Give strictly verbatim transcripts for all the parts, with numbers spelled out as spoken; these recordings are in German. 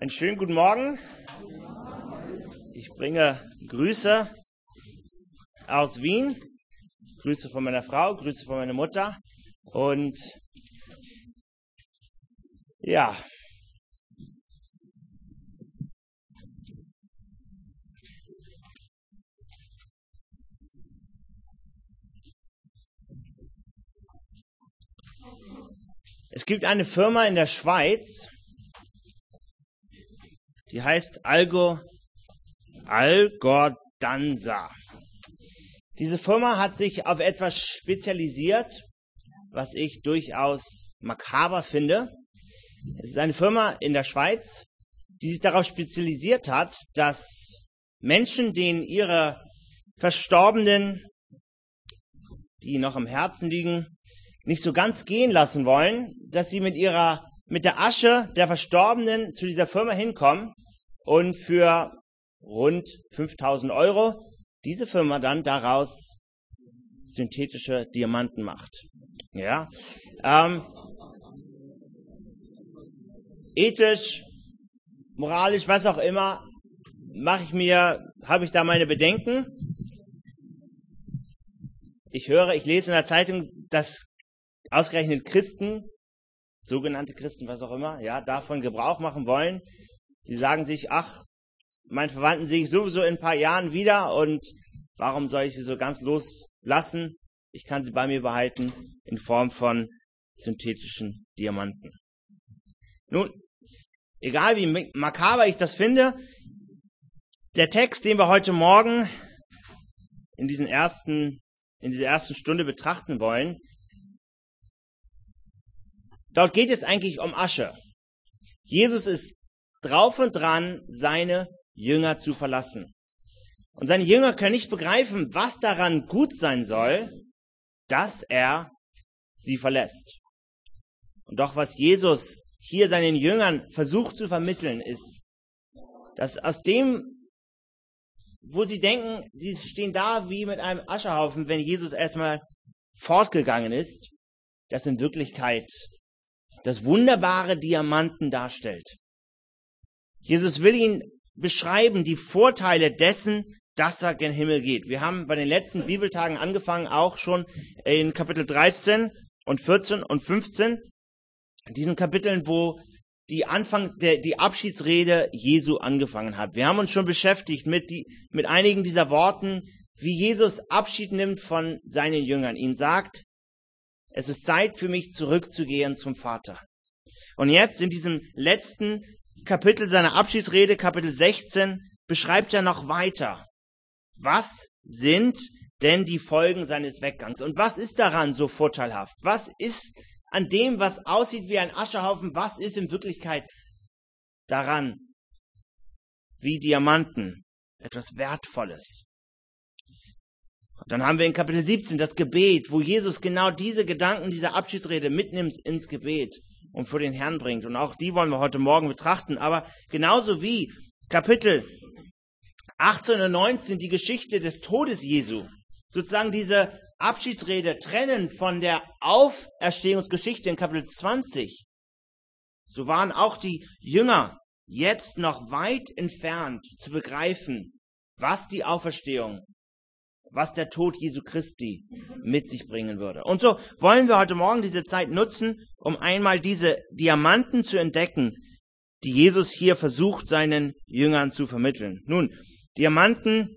Einen schönen guten Morgen. Ich bringe Grüße aus Wien, Grüße von meiner Frau, Grüße von meiner Mutter und ja, es gibt eine Firma in der Schweiz, die heißt Algo, Algordanza. Diese Firma hat sich auf etwas spezialisiert, was ich durchaus makaber finde. Es ist eine Firma in der Schweiz, die sich darauf spezialisiert hat, dass Menschen, denen ihre Verstorbenen, die noch am Herzen liegen, nicht so ganz gehen lassen wollen, dass sie mit ihrer mit der Asche der Verstorbenen zu dieser Firma hinkommen und für rund fünftausend Euro diese Firma dann daraus synthetische Diamanten macht. Ja, ähm, ethisch, moralisch, was auch immer, mache ich mir, habe ich da meine Bedenken. Ich höre, ich lese in der Zeitung, dass ausgerechnet Christen, sogenannte Christen, was auch immer, ja, davon Gebrauch machen wollen. Sie sagen sich, ach, meinen Verwandten sehe ich sowieso in ein paar Jahren wieder und warum soll ich sie so ganz loslassen? Ich kann sie bei mir behalten in Form von synthetischen Diamanten. Nun, egal wie makaber ich das finde, der Text, den wir heute Morgen in diesen ersten, in dieser ersten Stunde betrachten wollen, dort geht es eigentlich um Asche. Jesus ist drauf und dran, seine Jünger zu verlassen. Und seine Jünger können nicht begreifen, was daran gut sein soll, dass er sie verlässt. Und doch was Jesus hier seinen Jüngern versucht zu vermitteln, ist, dass aus dem, wo sie denken, sie stehen da wie mit einem Aschehaufen, wenn Jesus erstmal fortgegangen ist, dass in Wirklichkeit das wunderbare Diamanten darstellt. Jesus will ihnen beschreiben, die Vorteile dessen, dass er gen Himmel geht. Wir haben bei den letzten Bibeltagen angefangen, auch schon in Kapitel dreizehn und vierzehn und fünfzehn, diesen Kapiteln, wo die Anfang, der, die Abschiedsrede Jesu angefangen hat. Wir haben uns schon beschäftigt mit, die, mit einigen dieser Worten, wie Jesus Abschied nimmt von seinen Jüngern. Ihnen sagt, es ist Zeit für mich zurückzugehen zum Vater. Und jetzt in diesem letzten Kapitel seiner Abschiedsrede, Kapitel sechzehn, beschreibt er noch weiter. Was sind denn die Folgen seines Weggangs? Und was ist daran so vorteilhaft? Was ist an dem, was aussieht wie ein Aschehaufen, was ist in Wirklichkeit daran wie Diamanten etwas Wertvolles? Und dann haben wir in Kapitel siebzehn das Gebet, wo Jesus genau diese Gedanken dieser Abschiedsrede mitnimmt ins Gebet und vor den Herrn bringt. Und auch die wollen wir heute Morgen betrachten. Aber genauso wie Kapitel achtzehn und neunzehn die Geschichte des Todes Jesu, sozusagen diese Abschiedsrede trennen von der Auferstehungsgeschichte in Kapitel zwanzig, so waren auch die Jünger jetzt noch weit entfernt zu begreifen, was die Auferstehung, was der Tod Jesu Christi mit sich bringen würde. Und so wollen wir heute Morgen diese Zeit nutzen, um einmal diese Diamanten zu entdecken, die Jesus hier versucht, seinen Jüngern zu vermitteln. Nun, Diamanten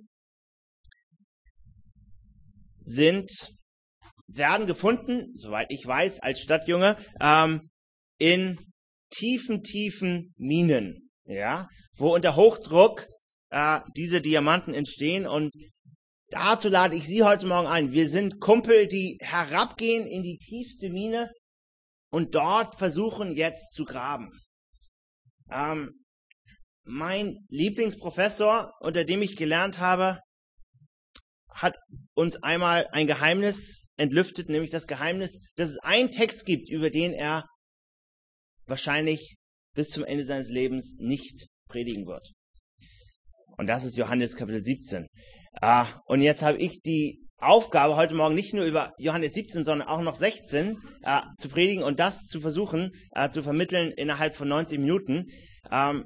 sind, werden gefunden, soweit ich weiß, als Stadtjunge, ähm, in tiefen, tiefen Minen, ja, wo unter Hochdruck äh, diese Diamanten entstehen. Und dazu lade ich Sie heute Morgen ein. Wir sind Kumpel, die herabgehen in die tiefste Mine und dort versuchen jetzt zu graben. Ähm, mein Lieblingsprofessor, unter dem ich gelernt habe, hat uns einmal ein Geheimnis entlüftet, nämlich das Geheimnis, dass es einen Text gibt, über den er wahrscheinlich bis zum Ende seines Lebens nicht predigen wird. Und das ist Johannes Kapitel siebzehn. Ah, und jetzt habe ich die Aufgabe, heute Morgen nicht nur über Johannes siebzehn, sondern auch noch sechzehn äh, zu predigen und das zu versuchen, äh, zu vermitteln innerhalb von neunzig Minuten. Ähm,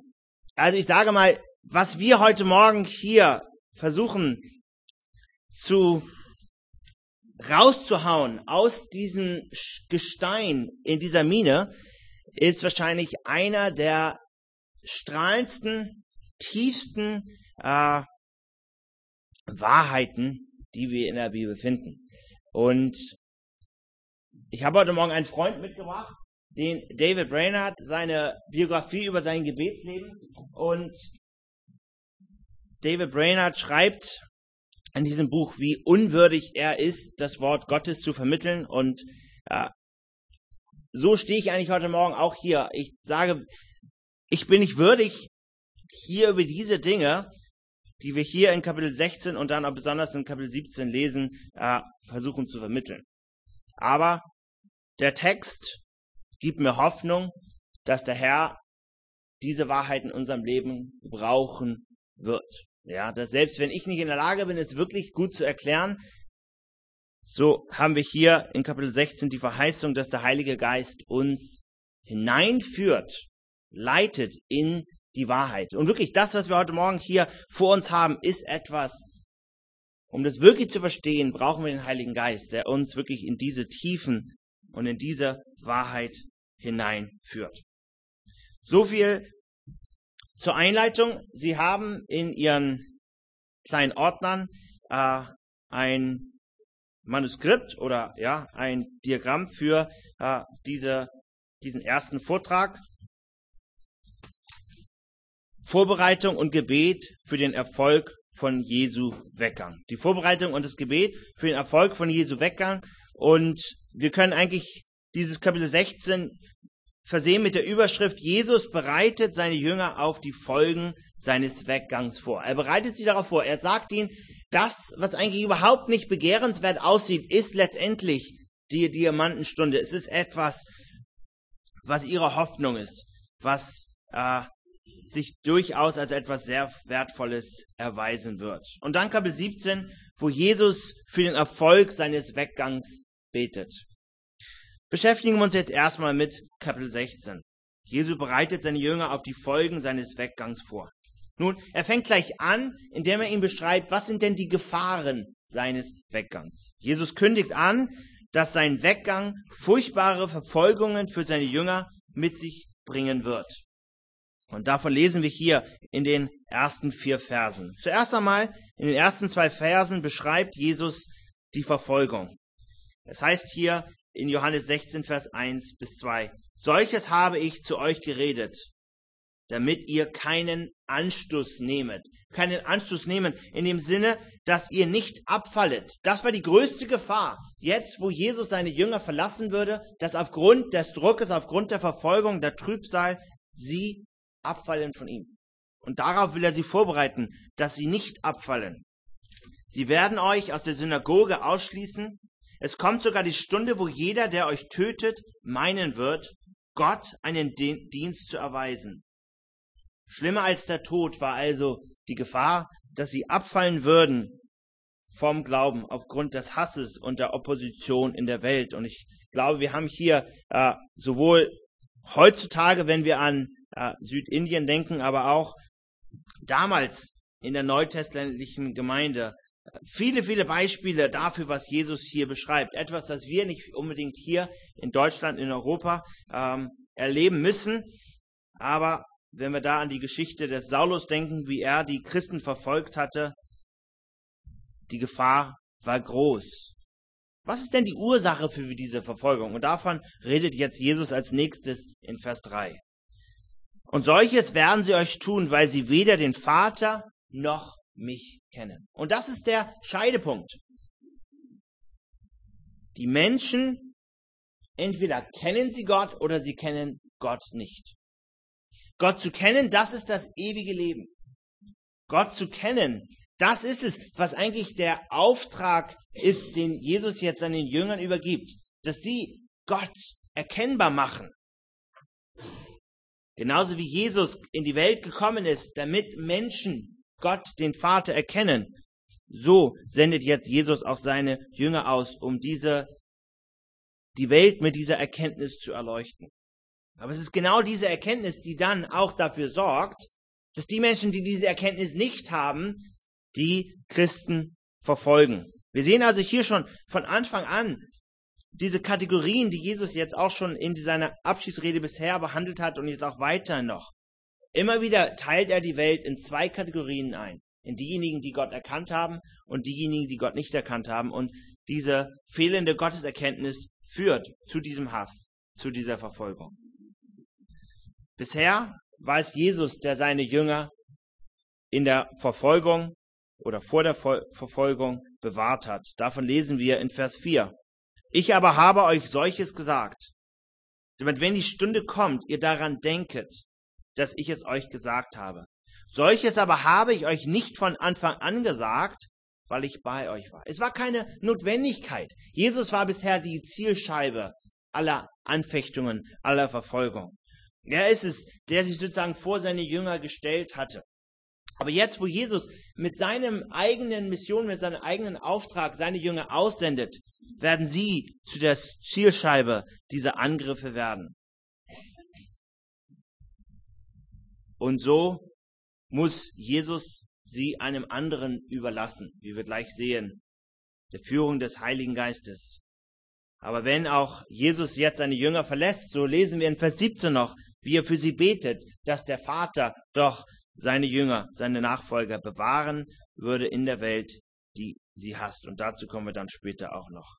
Also ich sage mal, was wir heute Morgen hier versuchen zu rauszuhauen aus diesem Gestein in dieser Mine, ist wahrscheinlich einer der strahlendsten, tiefsten äh, Wahrheiten, die wir in der Bibel finden. Und ich habe heute Morgen einen Freund mitgebracht, den David Brainerd, seine Biografie über sein Gebetsleben. Und David Brainerd schreibt in diesem Buch, wie unwürdig er ist, das Wort Gottes zu vermitteln. Und äh, so stehe ich eigentlich heute Morgen auch hier. Ich sage, ich bin nicht würdig, hier über diese Dinge, die wir hier in Kapitel sechzehn und dann auch besonders in Kapitel siebzehn lesen, äh, versuchen zu vermitteln. Aber der Text gibt mir Hoffnung, dass der Herr diese Wahrheit in unserem Leben brauchen wird. Ja, dass selbst wenn ich nicht in der Lage bin, es wirklich gut zu erklären, so haben wir hier in Kapitel sechzehn die Verheißung, dass der Heilige Geist uns hineinführt, leitet in die Wahrheit. Und wirklich das, was wir heute Morgen hier vor uns haben, ist etwas, um das wirklich zu verstehen, brauchen wir den Heiligen Geist, der uns wirklich in diese Tiefen und in diese Wahrheit hineinführt. So viel zur Einleitung. Sie haben in Ihren kleinen Ordnern äh, ein Manuskript oder ja ein Diagramm für äh, diese, diesen ersten Vortrag. Vorbereitung und Gebet für den Erfolg von Jesu Weggang. Die Vorbereitung und das Gebet für den Erfolg von Jesu Weggang. Und wir können eigentlich dieses Kapitel sechzehn versehen mit der Überschrift: Jesus bereitet seine Jünger auf die Folgen seines Weggangs vor. Er bereitet sie darauf vor. Er sagt ihnen, das, was eigentlich überhaupt nicht begehrenswert aussieht, ist letztendlich die Diamantenstunde. Es ist etwas, was ihre Hoffnung ist, was äh, sich durchaus als etwas sehr Wertvolles erweisen wird. Und dann Kapitel siebzehn, wo Jesus für den Erfolg seines Weggangs betet. Beschäftigen wir uns jetzt erstmal mit Kapitel sechzehn. Jesus bereitet seine Jünger auf die Folgen seines Weggangs vor. Nun, er fängt gleich an, indem er ihnen beschreibt, was sind denn die Gefahren seines Weggangs. Jesus kündigt an, dass sein Weggang furchtbare Verfolgungen für seine Jünger mit sich bringen wird. Und davon lesen wir hier in den ersten vier Versen. Zuerst einmal, in den ersten zwei Versen beschreibt Jesus die Verfolgung. Es heißt hier in Johannes sechzehn, Vers eins bis zwei, Solches habe ich zu euch geredet, damit ihr keinen Anstoß nehmet. Keinen Anstoß nehmen in dem Sinne, dass ihr nicht abfallet. Das war die größte Gefahr. Jetzt, wo Jesus seine Jünger verlassen würde, dass aufgrund des Druckes, aufgrund der Verfolgung, der Trübsal, sie abfallen von ihm. Und darauf will er sie vorbereiten, dass sie nicht abfallen. Sie werden euch aus der Synagoge ausschließen. Es kommt sogar die Stunde, wo jeder, der euch tötet, meinen wird, Gott einen Dienst zu erweisen. Schlimmer als der Tod war also die Gefahr, dass sie abfallen würden vom Glauben aufgrund des Hasses und der Opposition in der Welt. Und ich glaube, wir haben hier äh, sowohl heutzutage, wenn wir an äh, Südindien denken, aber auch damals in der neutestamentlichen Gemeinde viele, viele Beispiele dafür, was Jesus hier beschreibt. Etwas, das wir nicht unbedingt hier in Deutschland, in Europa ähm, erleben müssen. Aber wenn wir da an die Geschichte des Saulus denken, wie er die Christen verfolgt hatte, die Gefahr war groß. Was ist denn die Ursache für diese Verfolgung? Und davon redet jetzt Jesus als nächstes in Vers drei. Und solches werden sie euch tun, weil sie weder den Vater noch mich kennen. Und das ist der Scheidepunkt. Die Menschen, entweder kennen sie Gott oder sie kennen Gott nicht. Gott zu kennen, das ist das ewige Leben. Gott zu kennen, das ist es, was eigentlich der Auftrag ist, den Jesus jetzt seinen Jüngern übergibt. Dass sie Gott erkennbar machen. Genauso wie Jesus in die Welt gekommen ist, damit Menschen Gott, den Vater, erkennen. So sendet jetzt Jesus auch seine Jünger aus, um diese, die Welt mit dieser Erkenntnis zu erleuchten. Aber es ist genau diese Erkenntnis, die dann auch dafür sorgt, dass die Menschen, die diese Erkenntnis nicht haben, die Christen verfolgen. Wir sehen also hier schon von Anfang an diese Kategorien, die Jesus jetzt auch schon in seiner Abschiedsrede bisher behandelt hat und jetzt auch weiter noch. Immer wieder teilt er die Welt in zwei Kategorien ein. In diejenigen, die Gott erkannt haben und diejenigen, die Gott nicht erkannt haben. Und diese fehlende Gotteserkenntnis führt zu diesem Hass, zu dieser Verfolgung. Bisher war es Jesus, der seine Jünger in der Verfolgung oder vor der Verfolgung bewahrt hat. Davon lesen wir in Vers vier. Ich aber habe euch solches gesagt, damit wenn die Stunde kommt, ihr daran denket, dass ich es euch gesagt habe. Solches aber habe ich euch nicht von Anfang an gesagt, weil ich bei euch war. Es war keine Notwendigkeit. Jesus war bisher die Zielscheibe aller Anfechtungen, aller Verfolgung. Er ist es, der sich sozusagen vor seine Jünger gestellt hatte. Aber jetzt, wo Jesus mit seinem eigenen Mission, mit seinem eigenen Auftrag seine Jünger aussendet, werden sie zu der Zielscheibe dieser Angriffe werden. Und so muss Jesus sie einem anderen überlassen, wie wir gleich sehen, der Führung des Heiligen Geistes. Aber wenn auch Jesus jetzt seine Jünger verlässt, so lesen wir in Vers siebzehn noch, wie er für sie betet, dass der Vater doch seine Jünger, seine Nachfolger bewahren würde in der Welt, die sie hasst. Und dazu kommen wir dann später auch noch.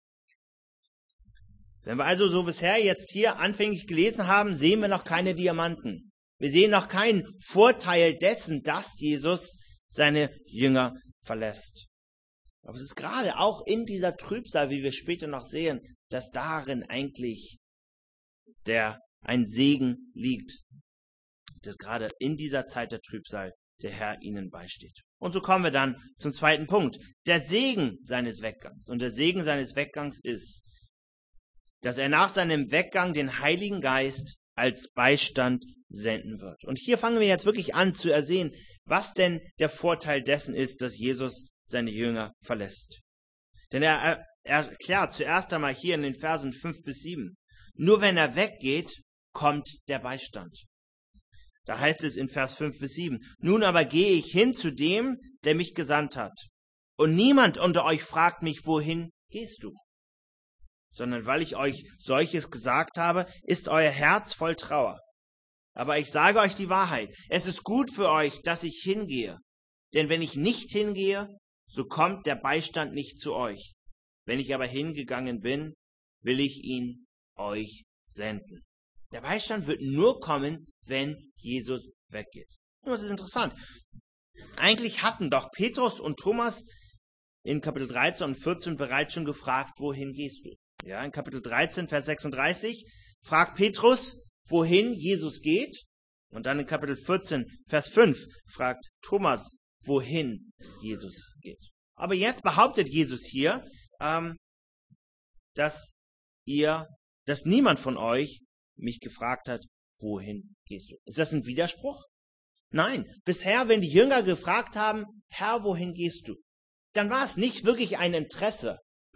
Wenn wir also so bisher jetzt hier anfänglich gelesen haben, sehen wir noch keine Diamanten. Wir sehen noch keinen Vorteil dessen, dass Jesus seine Jünger verlässt. Aber es ist gerade auch in dieser Trübsal, wie wir später noch sehen, dass darin eigentlich der ein Segen liegt. Dass gerade in dieser Zeit der Trübsal der Herr ihnen beisteht. Und so kommen wir dann zum zweiten Punkt. Der Segen seines Weggangs. Und der Segen seines Weggangs ist, dass er nach seinem Weggang den Heiligen Geist als Beistand senden wird. Und hier fangen wir jetzt wirklich an zu ersehen, was denn der Vorteil dessen ist, dass Jesus seine Jünger verlässt. Denn er, er erklärt zuerst einmal hier in den Versen fünf bis sieben, nur wenn er weggeht, kommt der Beistand. Da heißt es in Vers fünf bis sieben, nun aber gehe ich hin zu dem, der mich gesandt hat. Und niemand unter euch fragt mich, wohin gehst du? Sondern weil ich euch solches gesagt habe, ist euer Herz voll Trauer. Aber ich sage euch die Wahrheit, es ist gut für euch, dass ich hingehe. Denn wenn ich nicht hingehe, so kommt der Beistand nicht zu euch. Wenn ich aber hingegangen bin, will ich ihn euch senden. Der Beistand wird nur kommen, wenn Jesus weggeht. Und das ist interessant. Eigentlich hatten doch Petrus und Thomas in Kapitel dreizehn und vierzehn bereits schon gefragt, wohin gehst du? Ja, in Kapitel dreizehn, Vers sechsunddreißig fragt Petrus, wohin Jesus geht. Und dann in Kapitel vierzehn, Vers fünf fragt Thomas, wohin Jesus geht. Aber jetzt behauptet Jesus hier, ähm, dass ihr, dass niemand von euch mich gefragt hat, wohin gehst du? Ist das ein Widerspruch? Nein. Bisher, wenn die Jünger gefragt haben, Herr, wohin gehst du? Dann war es nicht wirklich ein Interesse.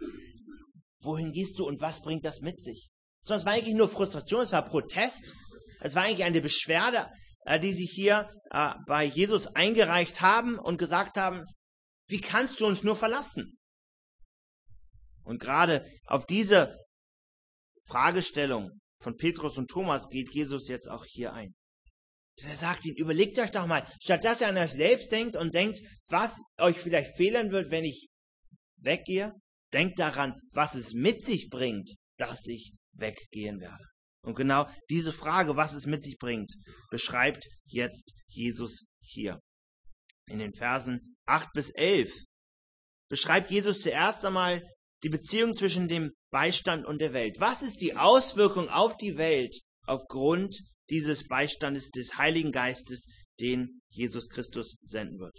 Wohin gehst du und was bringt das mit sich? Sondern es war eigentlich nur Frustration, es war Protest, es war eigentlich eine Beschwerde, die sie hier äh, bei Jesus eingereicht haben und gesagt haben, wie kannst du uns nur verlassen? Und gerade auf diese Fragestellung von Petrus und Thomas geht Jesus jetzt auch hier ein. Denn er sagt ihnen, überlegt euch doch mal, statt dass ihr an euch selbst denkt und denkt, was euch vielleicht fehlen wird, wenn ich weggehe, denkt daran, was es mit sich bringt, dass ich weggehen werde. Und genau diese Frage, was es mit sich bringt, beschreibt jetzt Jesus hier. In den Versen acht bis elf beschreibt Jesus zuerst einmal die Beziehung zwischen dem Beistand und der Welt. Was ist die Auswirkung auf die Welt aufgrund dieses Beistandes des Heiligen Geistes, den Jesus Christus senden wird?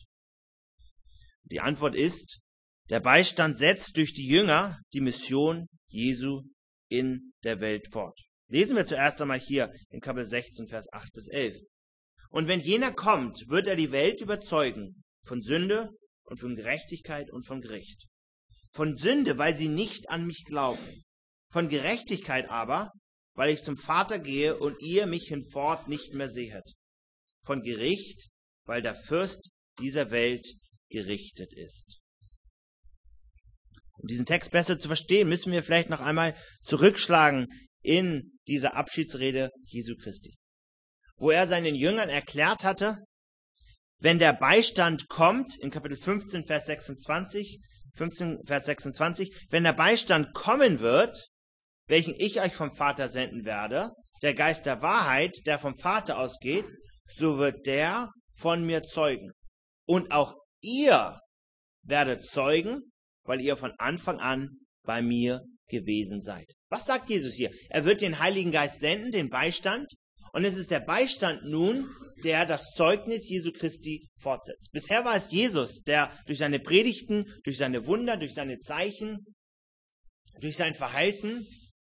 Die Antwort ist, der Beistand setzt durch die Jünger die Mission Jesu in der Welt fort. Lesen wir zuerst einmal hier in Kapitel sechzehn, Vers acht bis elf. Und wenn jener kommt, wird er die Welt überzeugen von Sünde und von Gerechtigkeit und von Gericht. Von Sünde, weil sie nicht an mich glauben. Von Gerechtigkeit aber, weil ich zum Vater gehe und ihr mich hinfort nicht mehr sehet. Von Gericht, weil der Fürst dieser Welt gerichtet ist. Um diesen Text besser zu verstehen, müssen wir vielleicht noch einmal zurückschlagen in diese Abschiedsrede Jesu Christi, wo er seinen Jüngern erklärt hatte, wenn der Beistand kommt, in Kapitel fünfzehn, Vers sechsundzwanzig, fünfzehn, Vers sechsundzwanzig, wenn der Beistand kommen wird, welchen ich euch vom Vater senden werde, der Geist der Wahrheit, der vom Vater ausgeht, so wird der von mir zeugen. Und auch ihr werdet zeugen, weil ihr von Anfang an bei mir gewesen seid. Was sagt Jesus hier? Er wird den Heiligen Geist senden, den Beistand. Und es ist der Beistand nun, der das Zeugnis Jesu Christi fortsetzt. Bisher war es Jesus, der durch seine Predigten, durch seine Wunder, durch seine Zeichen, durch sein Verhalten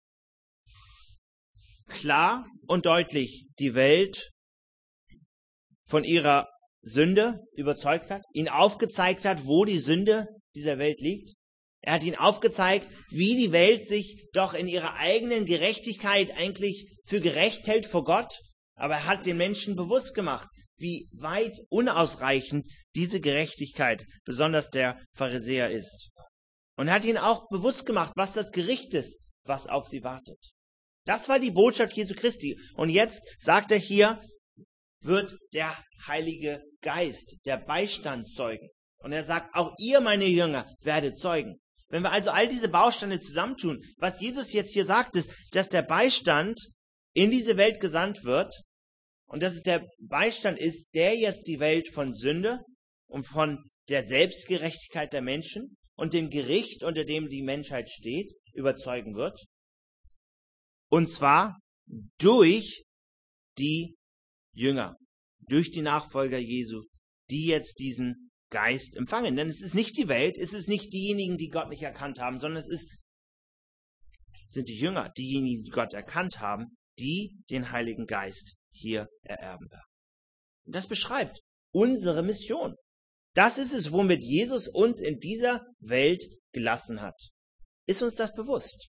klar und deutlich die Welt von ihrer Sünde überzeugt hat, ihnen aufgezeigt hat, wo die Sünde dieser Welt liegt. Er hat ihnen aufgezeigt, wie die Welt sich doch in ihrer eigenen Gerechtigkeit eigentlich für gerecht hält vor Gott. Aber er hat den Menschen bewusst gemacht, wie weit unausreichend diese Gerechtigkeit, besonders der Pharisäer, ist. Und er hat ihnen auch bewusst gemacht, was das Gericht ist, was auf sie wartet. Das war die Botschaft Jesu Christi. Und jetzt sagt er hier, wird der Heilige Geist, der Beistand zeugen. Und er sagt, auch ihr, meine Jünger, werdet zeugen. Wenn wir also all diese Bausteine zusammentun, was Jesus jetzt hier sagt, ist, dass der Beistand in diese Welt gesandt wird und dass es der Beistand ist, der jetzt die Welt von Sünde und von der Selbstgerechtigkeit der Menschen und dem Gericht, unter dem die Menschheit steht, überzeugen wird. Und zwar durch die Jünger, durch die Nachfolger Jesu, die jetzt diesen Geist empfangen. Denn es ist nicht die Welt, es ist nicht diejenigen, die Gott nicht erkannt haben, sondern es ist, sind die Jünger, diejenigen, die Gott erkannt haben, die den Heiligen Geist hier ererben werden. Und das beschreibt unsere Mission. Das ist es, womit Jesus uns in dieser Welt gelassen hat. Ist uns das bewusst?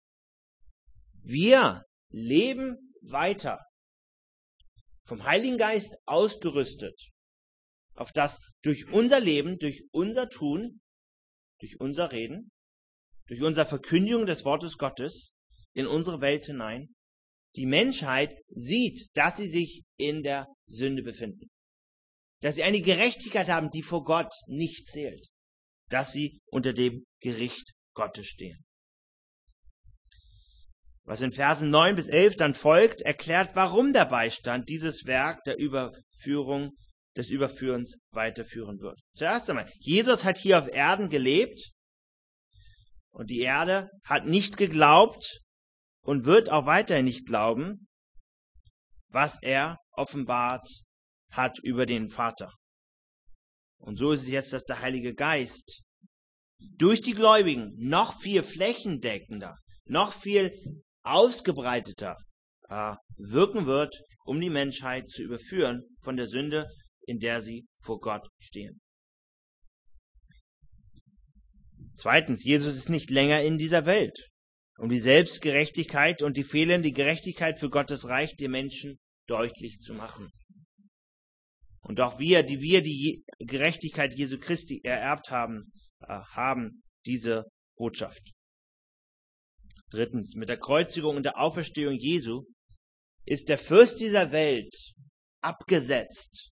Wir leben weiter, vom Heiligen Geist ausgerüstet, auf das durch unser Leben, durch unser Tun, durch unser Reden, durch unsere Verkündigung des Wortes Gottes in unsere Welt hinein, die Menschheit sieht, dass sie sich in der Sünde befinden. Dass sie eine Gerechtigkeit haben, die vor Gott nicht zählt. Dass sie unter dem Gericht Gottes stehen. Was in Versen neun bis elf dann folgt, erklärt, warum der Beistand dieses Werk der Überführung, des Überführens weiterführen wird. Zuerst einmal, Jesus hat hier auf Erden gelebt und die Erde hat nicht geglaubt und wird auch weiterhin nicht glauben, was er offenbart hat über den Vater. Und so ist es jetzt, dass der Heilige Geist durch die Gläubigen noch viel flächendeckender, noch viel ausgebreiteter äh, wirken wird, um die Menschheit zu überführen von der Sünde, in der sie vor Gott stehen. Zweitens, Jesus ist nicht länger in dieser Welt, um die Selbstgerechtigkeit und die fehlende Gerechtigkeit für Gottes Reich den Menschen deutlich zu machen. Und auch wir, die wir die Gerechtigkeit Jesu Christi ererbt haben, äh, haben diese Botschaft. Drittens, mit der Kreuzigung und der Auferstehung Jesu ist der Fürst dieser Welt abgesetzt.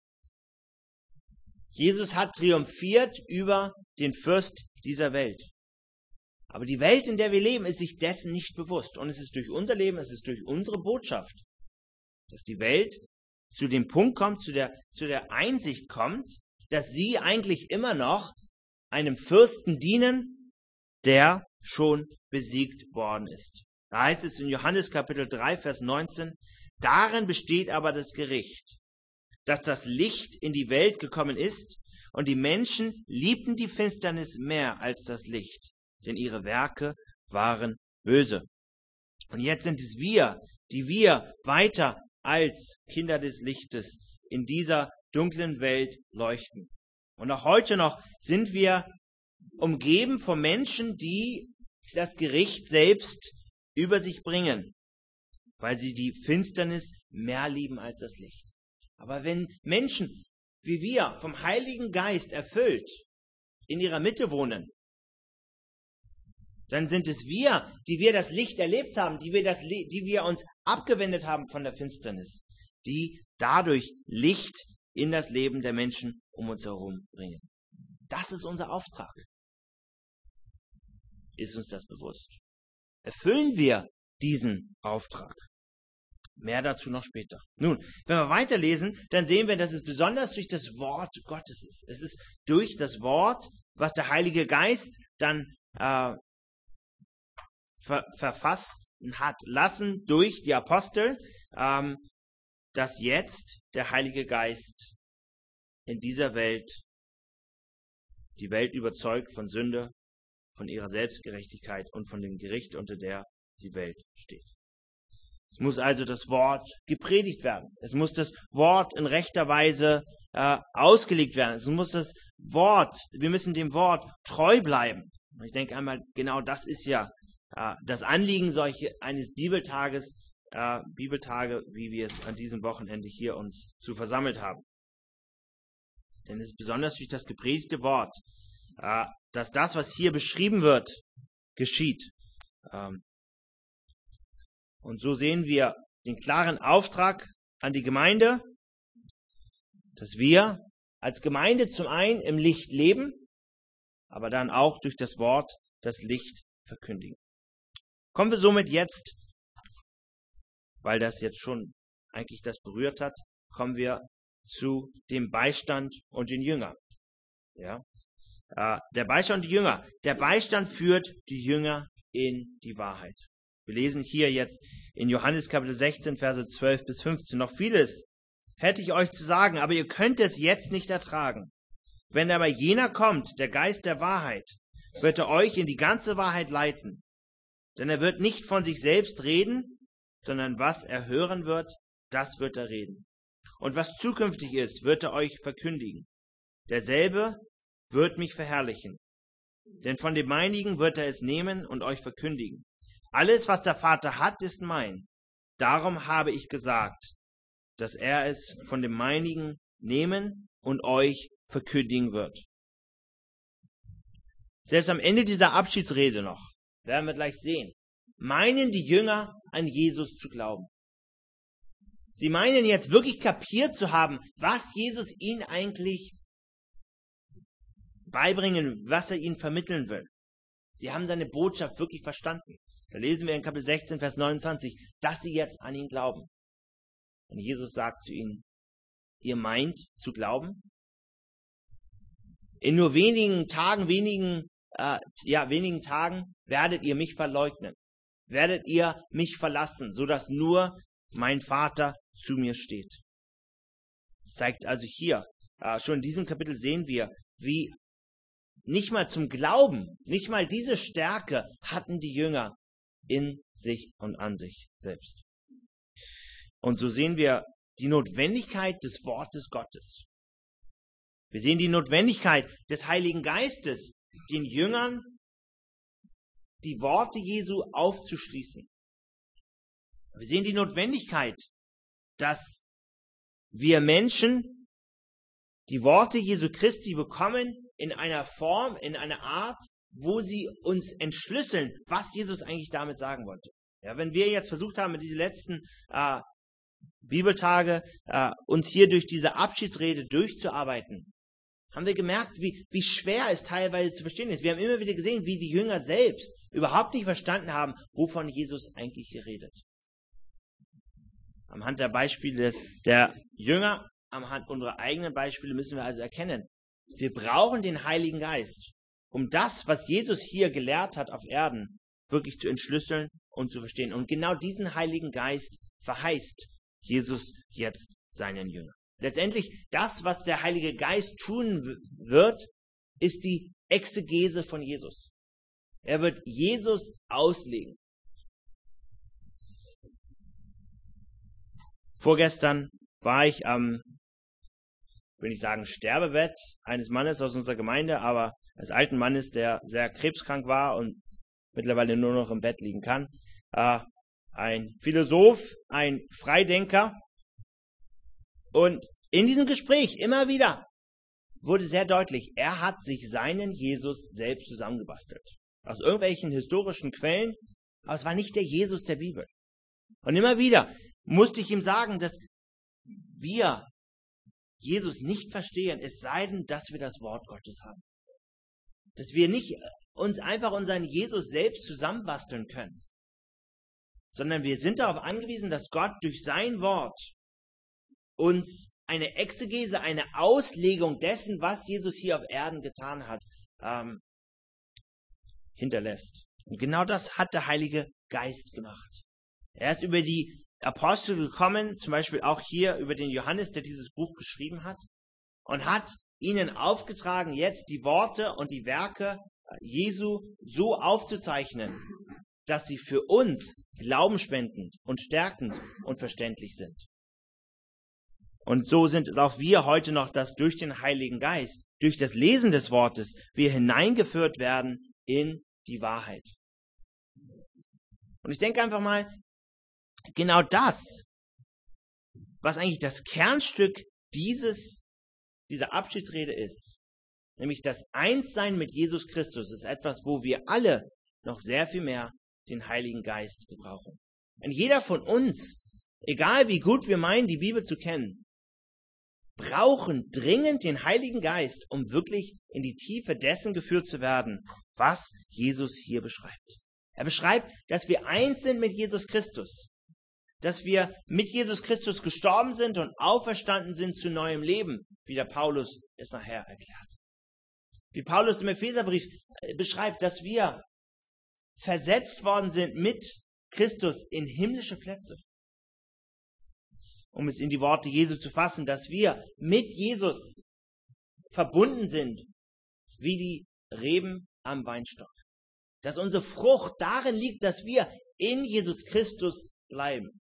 Jesus hat triumphiert über den Fürst dieser Welt. Aber die Welt, in der wir leben, ist sich dessen nicht bewusst. Und es ist durch unser Leben, es ist durch unsere Botschaft, dass die Welt zu dem Punkt kommt, zu der, zu der Einsicht kommt, dass sie eigentlich immer noch einem Fürsten dienen, der schon besiegt worden ist. Da heißt es in Johannes Kapitel drei, Vers neunzehn, darin besteht aber das Gericht, dass das Licht in die Welt gekommen ist und die Menschen liebten die Finsternis mehr als das Licht, denn ihre Werke waren böse. Und jetzt sind es wir, die wir weiter als Kinder des Lichtes in dieser dunklen Welt leuchten. Und auch heute noch sind wir umgeben von Menschen, die das Gericht selbst über sich bringen, weil sie die Finsternis mehr lieben als das Licht. Aber wenn Menschen wie wir vom Heiligen Geist erfüllt in ihrer Mitte wohnen, dann sind es wir, die wir das Licht erlebt haben, die wir, das, die wir uns abgewendet haben von der Finsternis, die dadurch Licht in das Leben der Menschen um uns herum bringen. Das ist unser Auftrag. Ist uns das bewusst? Erfüllen wir diesen Auftrag? Mehr dazu noch später. Nun, wenn wir weiterlesen, dann sehen wir, dass es besonders durch das Wort Gottes ist. Es ist durch das Wort, was der Heilige Geist dann äh, ver verfasst hat lassen durch die Apostel, ähm, dass jetzt der Heilige Geist in dieser Welt die Welt überzeugt von Sünde, von ihrer Selbstgerechtigkeit und von dem Gericht, unter der die Welt steht. Es muss also das Wort gepredigt werden. Es muss das Wort in rechter Weise äh, ausgelegt werden. Es muss das Wort, wir müssen dem Wort treu bleiben. Ich denke einmal, genau das ist ja äh, das Anliegen solche, eines Bibeltages, äh, Bibeltage, wie wir es an diesem Wochenende hier uns zu versammelt haben. Denn es ist besonders durch das gepredigte Wort, äh, dass das, was hier beschrieben wird, geschieht. Ähm, Und so sehen wir den klaren Auftrag an die Gemeinde, dass wir als Gemeinde zum einen im Licht leben, aber dann auch durch das Wort das Licht verkündigen. Kommen wir somit jetzt, weil das jetzt schon eigentlich das berührt hat, kommen wir zu dem Beistand und den Jüngern. Ja? Äh, der Beistand und die Jünger. Der Beistand führt die Jünger in die Wahrheit. Wir lesen hier jetzt in Johannes Kapitel sechzehn, Verse zwölf bis fünfzehn. Noch vieles hätte ich euch zu sagen, aber ihr könnt es jetzt nicht ertragen. Wenn aber jener kommt, der Geist der Wahrheit, wird er euch in die ganze Wahrheit leiten. Denn er wird nicht von sich selbst reden, sondern was er hören wird, das wird er reden. Und was zukünftig ist, wird er euch verkündigen. Derselbe wird mich verherrlichen. Denn von dem Meinigen wird er es nehmen und euch verkündigen. Alles, was der Vater hat, ist mein. Darum habe ich gesagt, dass er es von dem Meinigen nehmen und euch verkündigen wird. Selbst am Ende dieser Abschiedsrede noch, werden wir gleich sehen, meinen die Jünger an Jesus zu glauben. Sie meinen jetzt wirklich kapiert zu haben, was Jesus ihnen eigentlich beibringen, was er ihnen vermitteln will. Sie haben seine Botschaft wirklich verstanden. Da lesen wir in Kapitel sechzehn, Vers neunundzwanzig, dass sie jetzt an ihn glauben. Und Jesus sagt zu ihnen, ihr meint zu glauben? In nur wenigen Tagen, wenigen, äh, ja, wenigen Tagen werdet ihr mich verleugnen. Werdet ihr mich verlassen, sodass nur mein Vater zu mir steht. Das zeigt also hier, äh, schon in diesem Kapitel sehen wir, wie nicht mal zum Glauben, nicht mal diese Stärke hatten die Jünger in sich und an sich selbst. Und so sehen wir die Notwendigkeit des Wortes Gottes. Wir sehen die Notwendigkeit des Heiligen Geistes, den Jüngern die Worte Jesu aufzuschließen. Wir sehen die Notwendigkeit, dass wir Menschen die Worte Jesu Christi bekommen in einer Form, in einer Art, wo sie uns entschlüsseln, was Jesus eigentlich damit sagen wollte. Ja, wenn wir jetzt versucht haben, mit diesen letzten äh, Bibeltage äh, uns hier durch diese Abschiedsrede durchzuarbeiten, haben wir gemerkt, wie, wie schwer es teilweise zu verstehen ist. Wir haben immer wieder gesehen, wie die Jünger selbst überhaupt nicht verstanden haben, wovon Jesus eigentlich geredet. Anhand der Beispiele der Jünger, anhand unserer eigenen Beispiele müssen wir also erkennen, wir brauchen den Heiligen Geist, um das, was Jesus hier gelehrt hat auf Erden, wirklich zu entschlüsseln und zu verstehen. Und genau diesen Heiligen Geist verheißt Jesus jetzt seinen Jüngern. Letztendlich, das, was der Heilige Geist tun wird, ist die Exegese von Jesus. Er wird Jesus auslegen. Vorgestern war ich am, will ich sagen, Sterbebett eines Mannes aus unserer Gemeinde, aber eines alten Mannes, der sehr krebskrank war und mittlerweile nur noch im Bett liegen kann. Äh, ein Philosoph, ein Freidenker. Und in diesem Gespräch immer wieder wurde sehr deutlich, er hat sich seinen Jesus selbst zusammengebastelt. Aus irgendwelchen historischen Quellen, aber es war nicht der Jesus der Bibel. Und immer wieder musste ich ihm sagen, dass wir Jesus nicht verstehen, es sei denn, dass wir das Wort Gottes haben. Dass wir nicht uns einfach unseren Jesus selbst zusammenbasteln können, sondern wir sind darauf angewiesen, dass Gott durch sein Wort uns eine Exegese, eine Auslegung dessen, was Jesus hier auf Erden getan hat, ähm, hinterlässt. Und genau das hat der Heilige Geist gemacht. Er ist über die Apostel gekommen, zum Beispiel auch hier über den Johannes, der dieses Buch geschrieben hat, und hat ihnen aufgetragen, jetzt die Worte und die Werke Jesu so aufzuzeichnen, dass sie für uns glaubenspendend und stärkend und verständlich sind. Und so sind auch wir heute noch, dass durch den Heiligen Geist, durch das Lesen des Wortes, wir hineingeführt werden in die Wahrheit. Und ich denke einfach mal, genau das, was eigentlich das Kernstück dieses, dieser Abschiedsrede ist, nämlich das Einssein mit Jesus Christus, ist etwas, wo wir alle noch sehr viel mehr den Heiligen Geist gebrauchen. Und jeder von uns, egal wie gut wir meinen, die Bibel zu kennen, brauchen dringend den Heiligen Geist, um wirklich in die Tiefe dessen geführt zu werden, was Jesus hier beschreibt. Er beschreibt, dass wir eins sind mit Jesus Christus, dass wir mit Jesus Christus gestorben sind und auferstanden sind zu neuem Leben, wie der Paulus es nachher erklärt. Wie Paulus im Epheserbrief beschreibt, dass wir versetzt worden sind mit Christus in himmlische Plätze. Um es in die Worte Jesu zu fassen, dass wir mit Jesus verbunden sind, wie die Reben am Weinstock. Dass unsere Frucht darin liegt, dass wir in Jesus Christus bleiben.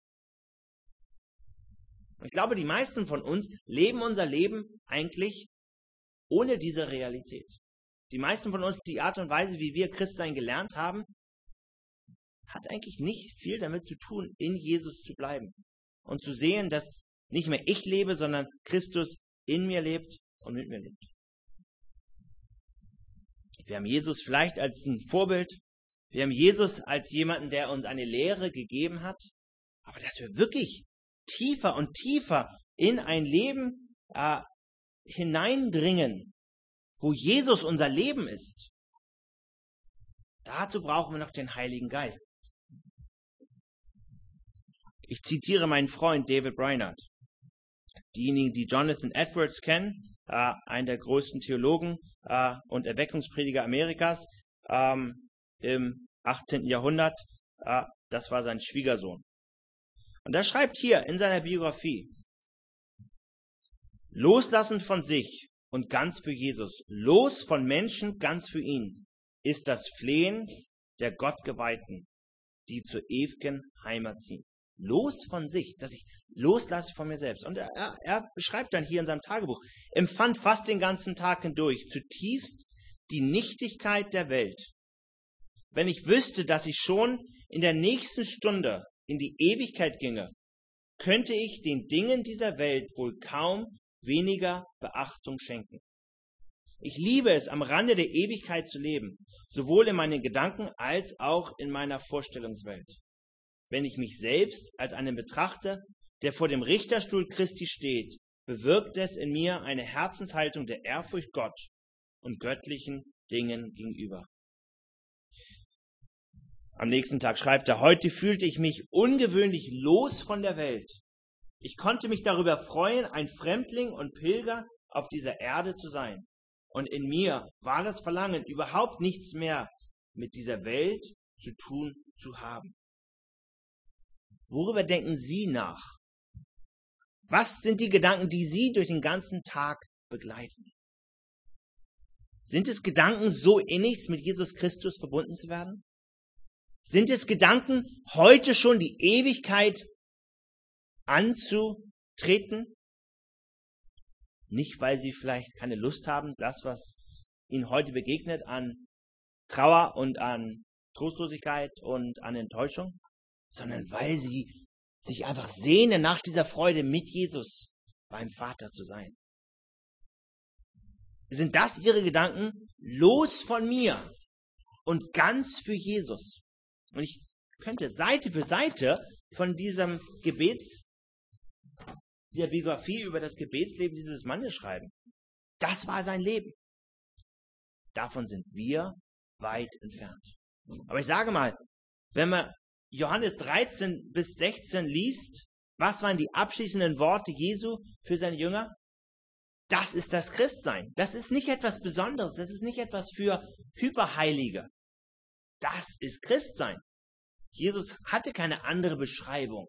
Ich glaube, die meisten von uns leben unser Leben eigentlich ohne diese Realität. Die meisten von uns, die Art und Weise, wie wir Christsein gelernt haben, hat eigentlich nicht viel damit zu tun, in Jesus zu bleiben. Und zu sehen, dass nicht mehr ich lebe, sondern Christus in mir lebt und mit mir lebt. Wir haben Jesus vielleicht als ein Vorbild. Wir haben Jesus als jemanden, der uns eine Lehre gegeben hat. Aber dass wir wirklich tiefer und tiefer in ein Leben äh, hineindringen, wo Jesus unser Leben ist, dazu brauchen wir noch den Heiligen Geist. Ich zitiere meinen Freund David Brainerd. Diejenigen, die Jonathan Edwards kennen, äh, einen der größten Theologen äh, und Erweckungsprediger Amerikas ähm, im achtzehnten Jahrhundert, äh, das war sein Schwiegersohn. Und er schreibt hier in seiner Biografie: Loslassen von sich und ganz für Jesus, los von Menschen ganz für ihn, ist das Flehen der Gottgeweihten, die zur ewigen Heimat ziehen. Los von sich, dass ich loslasse von mir selbst. Und er, er, er beschreibt dann hier in seinem Tagebuch, empfand fast den ganzen Tag hindurch zutiefst die Nichtigkeit der Welt. Wenn ich wüsste, dass ich schon in der nächsten Stunde in die Ewigkeit ginge, könnte ich den Dingen dieser Welt wohl kaum weniger Beachtung schenken. Ich liebe es, am Rande der Ewigkeit zu leben, sowohl in meinen Gedanken als auch in meiner Vorstellungswelt. Wenn ich mich selbst als einen betrachte, der vor dem Richterstuhl Christi steht, bewirkt es in mir eine Herzenshaltung der Ehrfurcht Gott und göttlichen Dingen gegenüber. Am nächsten Tag schreibt er: Heute fühlte ich mich ungewöhnlich los von der Welt. Ich konnte mich darüber freuen, ein Fremdling und Pilger auf dieser Erde zu sein. Und in mir war das Verlangen, überhaupt nichts mehr mit dieser Welt zu tun zu haben. Worüber denken Sie nach? Was sind die Gedanken, die Sie durch den ganzen Tag begleiten? Sind es Gedanken, so innigst mit Jesus Christus verbunden zu werden? Sind es Gedanken, heute schon die Ewigkeit anzutreten? Nicht, weil Sie vielleicht keine Lust haben, das, was Ihnen heute begegnet, an Trauer und an Trostlosigkeit und an Enttäuschung, sondern weil Sie sich einfach sehnen nach dieser Freude mit Jesus, beim Vater zu sein. Sind das Ihre Gedanken? Los von mir und ganz für Jesus. Und ich könnte Seite für Seite von diesem Gebets, der Biografie über das Gebetsleben dieses Mannes schreiben. Das war sein Leben. Davon sind wir weit entfernt. Aber ich sage mal, wenn man Johannes dreizehn bis sechzehn liest, was waren die abschließenden Worte Jesu für seine Jünger? Das ist das Christsein. Das ist nicht etwas Besonderes. Das ist nicht etwas für Hyperheilige. Das ist Christsein. Jesus hatte keine andere Beschreibung.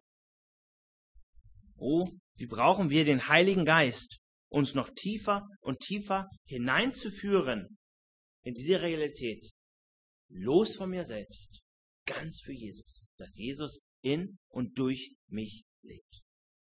Oh, wie brauchen wir den Heiligen Geist, uns noch tiefer und tiefer hineinzuführen in diese Realität. Los von mir selbst, ganz für Jesus, dass Jesus in und durch mich lebt.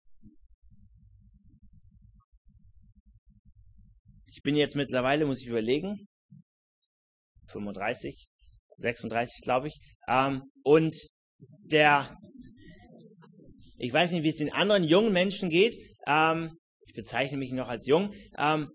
Ich bin jetzt mittlerweile, muss ich überlegen, fünfunddreißig, sechsunddreißig glaube ich, ähm, und der, ich weiß nicht, wie es den anderen jungen Menschen geht, ähm, ich bezeichne mich noch als jung, ähm,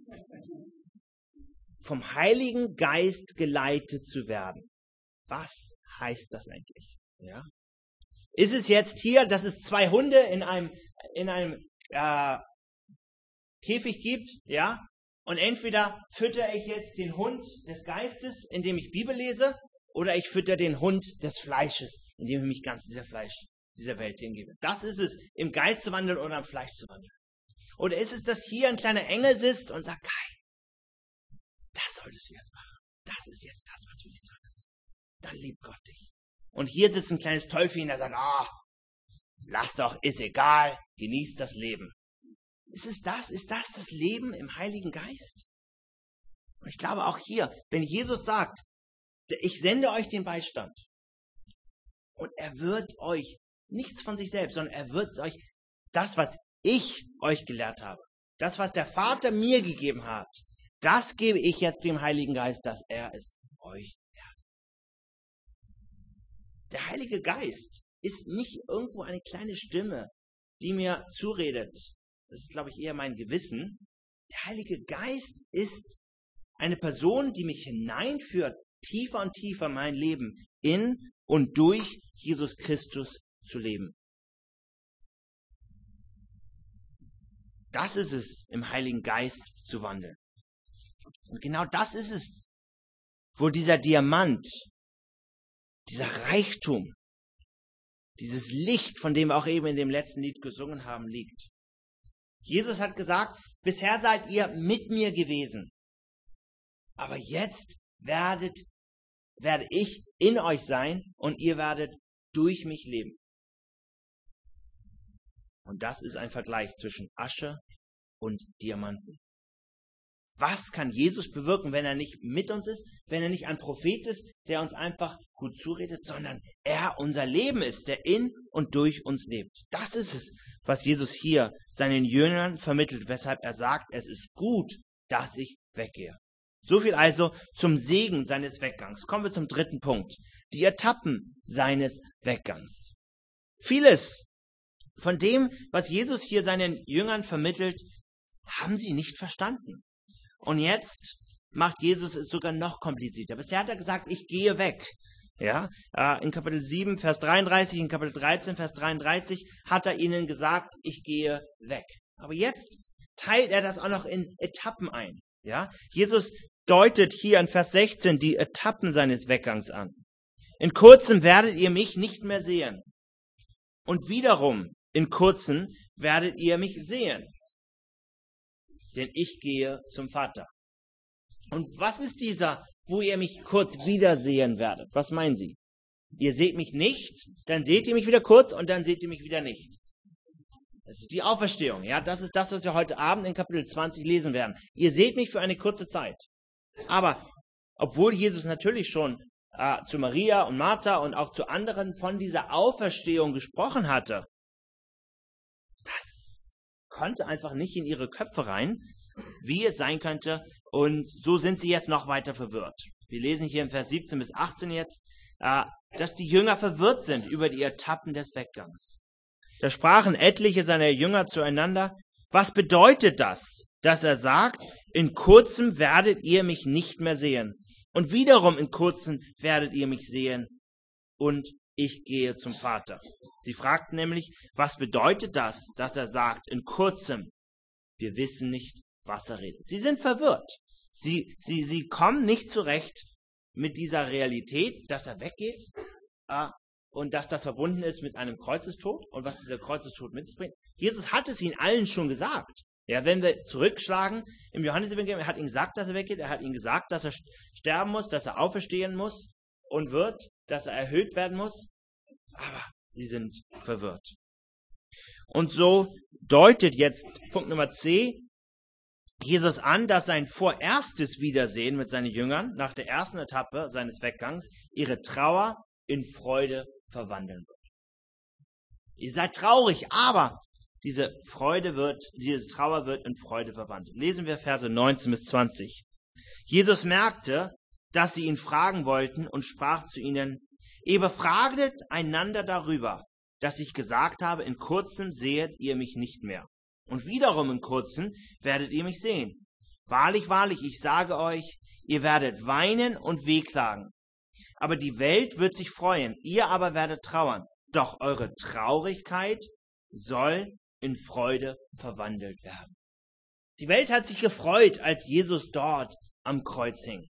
vom Heiligen Geist geleitet zu werden. Was heißt das eigentlich? Ja? Ist es jetzt hier, dass es zwei Hunde in einem, in einem äh, Käfig gibt, ja? Und entweder fütter ich jetzt den Hund des Geistes, indem ich Bibel lese, oder ich fütter den Hund des Fleisches, indem ich mich ganz dieser Fleisch, dieser Welt hingebe. Das ist es, im Geist zu wandeln oder im Fleisch zu wandeln. Oder ist es, dass hier ein kleiner Engel sitzt und sagt, Kai, das solltest du jetzt machen. Das ist jetzt das, was für dich dran ist. Dann liebt Gott dich. Und hier sitzt ein kleines Teufelchen, der sagt, ah, lass doch, ist egal, genieß das Leben. Ist es das? Ist das das Leben im Heiligen Geist? Und ich glaube auch hier, wenn Jesus sagt, ich sende euch den Beistand und er wird euch nichts von sich selbst, sondern er wird euch das, was ich euch gelehrt habe, das, was der Vater mir gegeben hat, das gebe ich jetzt dem Heiligen Geist, dass er es euch lehrt. Der Heilige Geist ist nicht irgendwo eine kleine Stimme, die mir zuredet. Das ist, glaube ich, eher mein Gewissen. Der Heilige Geist ist eine Person, die mich hineinführt, tiefer und tiefer mein Leben in und durch Jesus Christus zu leben. Das ist es, im Heiligen Geist zu wandeln. Und genau das ist es, wo dieser Diamant, dieser Reichtum, dieses Licht, von dem wir auch eben in dem letzten Lied gesungen haben, liegt. Jesus hat gesagt, bisher seid ihr mit mir gewesen, aber jetzt werdet, werde ich in euch sein und ihr werdet durch mich leben. Und das ist ein Vergleich zwischen Asche und Diamanten. Was kann Jesus bewirken, wenn er nicht mit uns ist, wenn er nicht ein Prophet ist, der uns einfach gut zuredet, sondern er unser Leben ist, der in und durch uns lebt. Das ist es, was Jesus hier seinen Jüngern vermittelt, weshalb er sagt, es ist gut, dass ich weggehe. So viel also zum Segen seines Weggangs. Kommen wir zum dritten Punkt. Die Etappen seines Weggangs. Vieles von dem, was Jesus hier seinen Jüngern vermittelt, haben sie nicht verstanden. Und jetzt macht Jesus es sogar noch komplizierter. Bisher hat er gesagt, ich gehe weg. Ja, in Kapitel sieben, Vers dreiunddreißig, in Kapitel dreizehn, Vers dreiunddreißig hat er ihnen gesagt, ich gehe weg. Aber jetzt teilt er das auch noch in Etappen ein. Ja, Jesus deutet hier in Vers sechzehn die Etappen seines Weggangs an. In kurzem werdet ihr mich nicht mehr sehen. Und wiederum, in kurzem werdet ihr mich sehen. Denn ich gehe zum Vater. Und was ist dieser, wo ihr mich kurz wiedersehen werdet? Was meinen Sie? Ihr seht mich nicht, dann seht ihr mich wieder kurz und dann seht ihr mich wieder nicht. Das ist die Auferstehung. Ja, das ist das, was wir heute Abend in Kapitel zwanzig lesen werden. Ihr seht mich für eine kurze Zeit. Aber obwohl Jesus natürlich schon äh, zu Maria und Martha und auch zu anderen von dieser Auferstehung gesprochen hatte, das konnte einfach nicht in ihre Köpfe rein, wie es sein könnte. Und so sind sie jetzt noch weiter verwirrt. Wir lesen hier in Vers siebzehn bis achtzehn jetzt, äh, dass die Jünger verwirrt sind über die Etappen des Weggangs. Da sprachen etliche seiner Jünger zueinander, Was bedeutet das, dass er sagt, in kurzem werdet ihr mich nicht mehr sehen und wiederum in kurzem werdet ihr mich sehen und ich gehe zum Vater? Sie fragten nämlich, was bedeutet das, dass er sagt, in kurzem? Wir wissen nicht, was er redet. Sie sind verwirrt. Sie, sie, sie kommen nicht zurecht mit dieser Realität, dass er weggeht äh, und dass das verbunden ist mit einem Kreuzestod und was dieser Kreuzestod mit sich bringt. Jesus hat es ihnen allen schon gesagt. Ja, wenn wir zurückschlagen im Johannesevangelium, er hat ihnen gesagt, dass er weggeht, er hat ihnen gesagt, dass er sterben muss, dass er auferstehen muss und wird, dass er erhöht werden muss. Aber sie sind verwirrt. Und so deutet jetzt Punkt Nummer C Jesus an, dass sein vorerstes Wiedersehen mit seinen Jüngern nach der ersten Etappe seines Weggangs ihre Trauer in Freude verwandeln wird. Ihr seid traurig, aber diese Freude wird, diese Trauer wird in Freude verwandelt. Lesen wir Verse neunzehn bis zwanzig. Jesus merkte, dass sie ihn fragen wollten und sprach zu ihnen, ihr befragtet einander darüber, dass ich gesagt habe, in kurzem sehet ihr mich nicht mehr. Und wiederum in kurzem werdet ihr mich sehen. Wahrlich, wahrlich, ich sage euch, ihr werdet weinen und wehklagen. Aber die Welt wird sich freuen, ihr aber werdet trauern. Doch eure Traurigkeit soll in Freude verwandelt werden. Die Welt hat sich gefreut, als Jesus dort am Kreuz hing.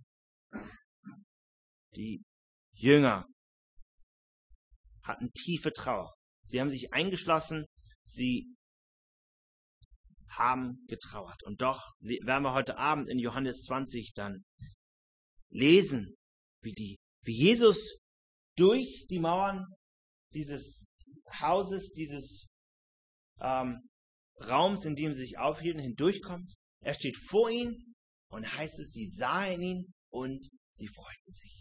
Die Jünger hatten tiefe Trauer. Sie haben sich eingeschlossen, sie haben getrauert. Und doch werden wir heute Abend in Johannes zwanzig dann lesen, wie, die, wie Jesus durch die Mauern dieses Hauses, dieses ähm, Raums, in dem sie sich aufhielten, hindurchkommt. Er steht vor ihnen und heißt es, sie sahen ihn und sie freuten sich.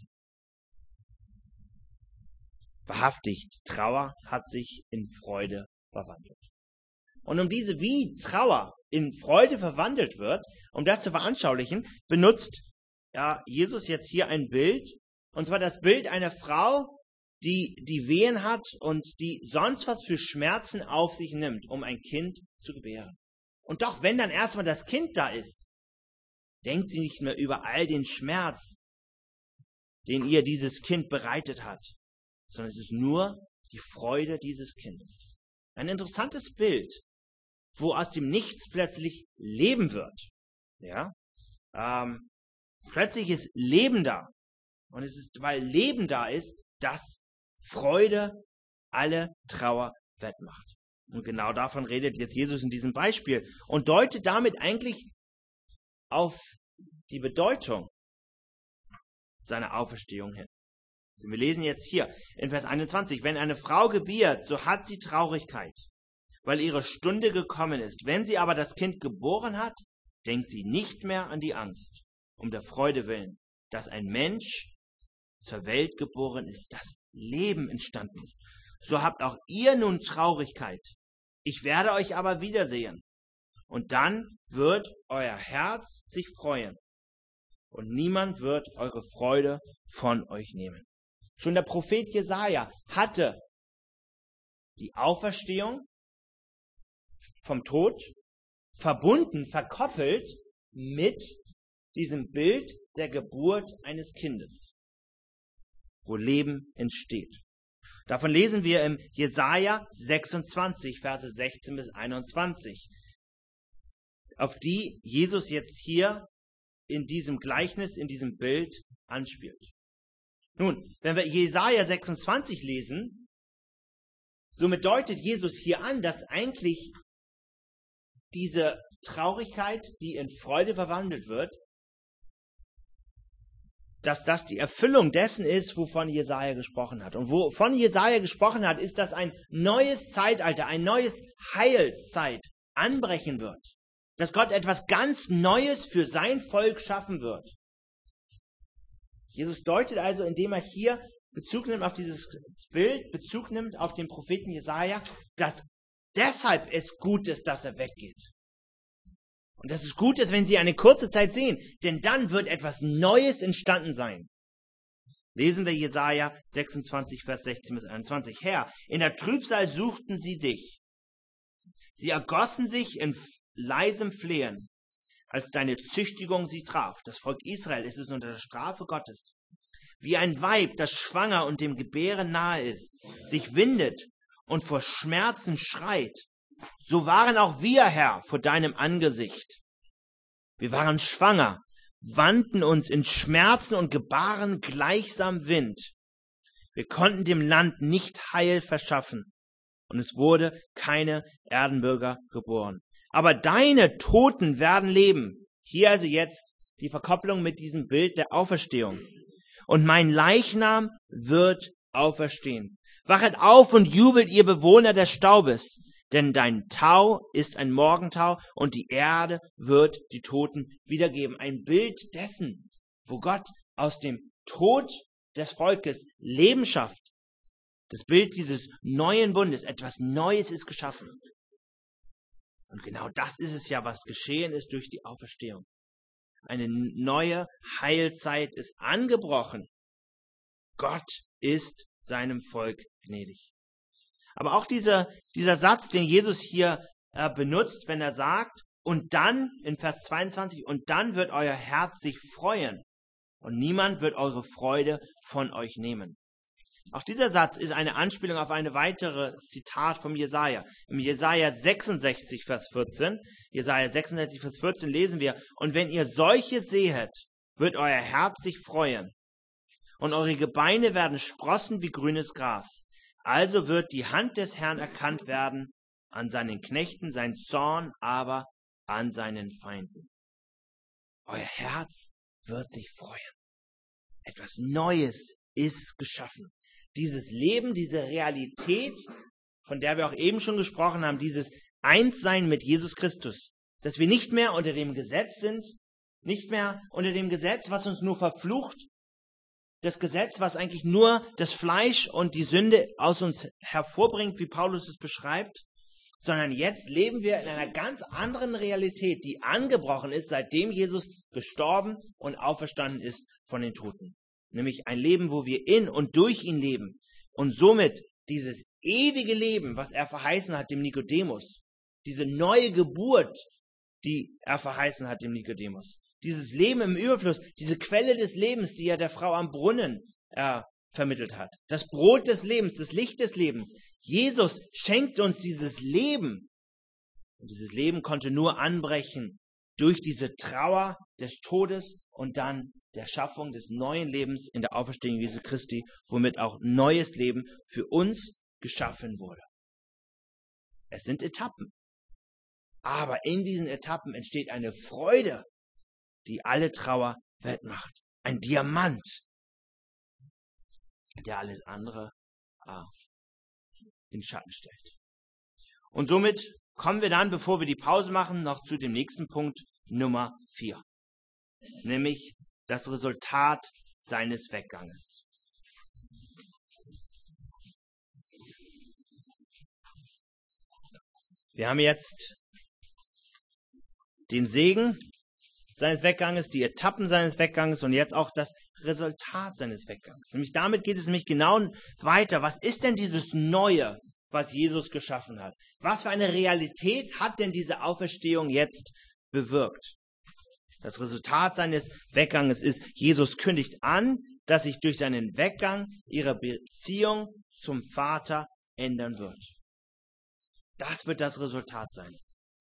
Wahrhaftig, Trauer hat sich in Freude verwandelt. Und um diese, wie Trauer in Freude verwandelt wird, um das zu veranschaulichen, benutzt ja, Jesus jetzt hier ein Bild, und zwar das Bild einer Frau, die die Wehen hat und die sonst was für Schmerzen auf sich nimmt, um ein Kind zu gebären. Und doch, wenn dann erstmal das Kind da ist, denkt sie nicht mehr über all den Schmerz, den ihr dieses Kind bereitet hat, sondern es ist nur die Freude dieses Kindes. Ein interessantes Bild, wo aus dem Nichts plötzlich Leben wird. Ja, ähm, plötzlich ist Leben da. Und es ist, weil Leben da ist, dass Freude alle Trauer wettmacht. Und genau davon redet jetzt Jesus in diesem Beispiel und deutet damit eigentlich auf die Bedeutung seiner Auferstehung hin. Wir lesen jetzt hier in Vers einundzwanzig, wenn eine Frau gebiert, so hat sie Traurigkeit, weil ihre Stunde gekommen ist. Wenn sie aber das Kind geboren hat, denkt sie nicht mehr an die Angst, um der Freude willen, dass ein Mensch zur Welt geboren ist, das Leben entstanden ist. So habt auch ihr nun Traurigkeit. Ich werde euch aber wiedersehen. Und dann wird euer Herz sich freuen. Und niemand wird eure Freude von euch nehmen. Schon der Prophet Jesaja hatte die Auferstehung vom Tod verbunden, verkoppelt mit diesem Bild der Geburt eines Kindes, wo Leben entsteht. Davon lesen wir im Jesaja sechsundzwanzig, Verse sechzehn bis einundzwanzig, auf die Jesus jetzt hier in diesem Gleichnis, in diesem Bild anspielt. Nun, wenn wir Jesaja sechsundzwanzig lesen, somit deutet Jesus hier an, dass eigentlich diese Traurigkeit, die in Freude verwandelt wird, dass das die Erfüllung dessen ist, wovon Jesaja gesprochen hat. Und wovon Jesaja gesprochen hat, ist, dass ein neues Zeitalter, ein neues Heilszeit anbrechen wird. Dass Gott etwas ganz Neues für sein Volk schaffen wird. Jesus deutet also, indem er hier Bezug nimmt auf dieses Bild, Bezug nimmt auf den Propheten Jesaja, dass deshalb es gut ist, dass er weggeht. Und dass es gut ist, wenn sie eine kurze Zeit sehen, denn dann wird etwas Neues entstanden sein. Lesen wir Jesaja sechsundzwanzig, Vers sechzehn bis einundzwanzig. Herr, in der Trübsal suchten sie dich. Sie ergossen sich in leisem Flehen, als deine Züchtigung sie traf. Das Volk Israel ist es unter der Strafe Gottes. Wie ein Weib, das schwanger und dem Gebären nahe ist, sich windet und vor Schmerzen schreit, so waren auch wir, Herr, vor deinem Angesicht. Wir waren schwanger, wandten uns in Schmerzen und gebaren gleichsam Wind. Wir konnten dem Land nicht Heil verschaffen, und es wurde keine Erdenbürger geboren. Aber deine Toten werden leben. Hier also jetzt die Verkopplung mit diesem Bild der Auferstehung. Und mein Leichnam wird auferstehen. Wachet auf und jubelt, ihr Bewohner des Staubes, denn dein Tau ist ein Morgentau und die Erde wird die Toten wiedergeben. Ein Bild dessen, wo Gott aus dem Tod des Volkes Leben schafft. Das Bild dieses neuen Bundes, etwas Neues ist geschaffen. Und genau das ist es ja, was geschehen ist durch die Auferstehung. Eine neue Heilzeit ist angebrochen. Gott ist seinem Volk gnädig. Aber auch dieser, dieser Satz, den Jesus hier äh, benutzt, wenn er sagt, und dann, in Vers zweiundzwanzig, und dann wird euer Herz sich freuen und niemand wird eure Freude von euch nehmen. Auch dieser Satz ist eine Anspielung auf eine weitere Zitat vom Jesaja. Im Jesaja sechsundsechzig, Vers vierzehn, Jesaja sechsundsechzig, Vers vierzehn lesen wir, und wenn ihr solche sehet, wird euer Herz sich freuen und eure Gebeine werden sprossen wie grünes Gras. Also wird die Hand des Herrn erkannt werden an seinen Knechten, sein Zorn aber an seinen Feinden. Euer Herz wird sich freuen. Etwas Neues ist geschaffen. Dieses Leben, diese Realität, von der wir auch eben schon gesprochen haben, dieses Einssein mit Jesus Christus, dass wir nicht mehr unter dem Gesetz sind, nicht mehr unter dem Gesetz, was uns nur verflucht, das Gesetz, was eigentlich nur das Fleisch und die Sünde aus uns hervorbringt, wie Paulus es beschreibt, sondern jetzt leben wir in einer ganz anderen Realität, die angebrochen ist, seitdem Jesus gestorben und auferstanden ist von den Toten. Nämlich ein Leben, wo wir in und durch ihn leben und somit dieses ewige Leben, was er verheißen hat dem Nikodemus, diese neue Geburt, die er verheißen hat dem Nikodemus, dieses Leben im Überfluss, diese Quelle des Lebens, die er der Frau am Brunnen äh, vermittelt hat, das Brot des Lebens, das Licht des Lebens. Jesus schenkt uns dieses Leben. Und dieses Leben konnte nur anbrechen durch diese Trauer des Todes und dann der Schaffung des neuen Lebens in der Auferstehung Jesu Christi, womit auch neues Leben für uns geschaffen wurde. Es sind Etappen. Aber in diesen Etappen entsteht eine Freude, die alle Trauer wettmacht. Ein Diamant, der alles andere ah, in Schatten stellt. Und somit kommen wir dann, bevor wir die Pause machen, noch zu dem nächsten Punkt, Nummer vier. Nämlich das Resultat seines Wegganges. Wir haben jetzt den Segen seines Wegganges, die Etappen seines Wegganges und jetzt auch das Resultat seines Weggangs. Nämlich damit geht es nämlich genau weiter. Was ist denn dieses Neue, was Jesus geschaffen hat? Was für eine Realität hat denn diese Auferstehung jetzt bewirkt? Das Resultat seines Wegganges ist, Jesus kündigt an, dass sich durch seinen Weggang ihre Beziehung zum Vater ändern wird. Das wird das Resultat sein.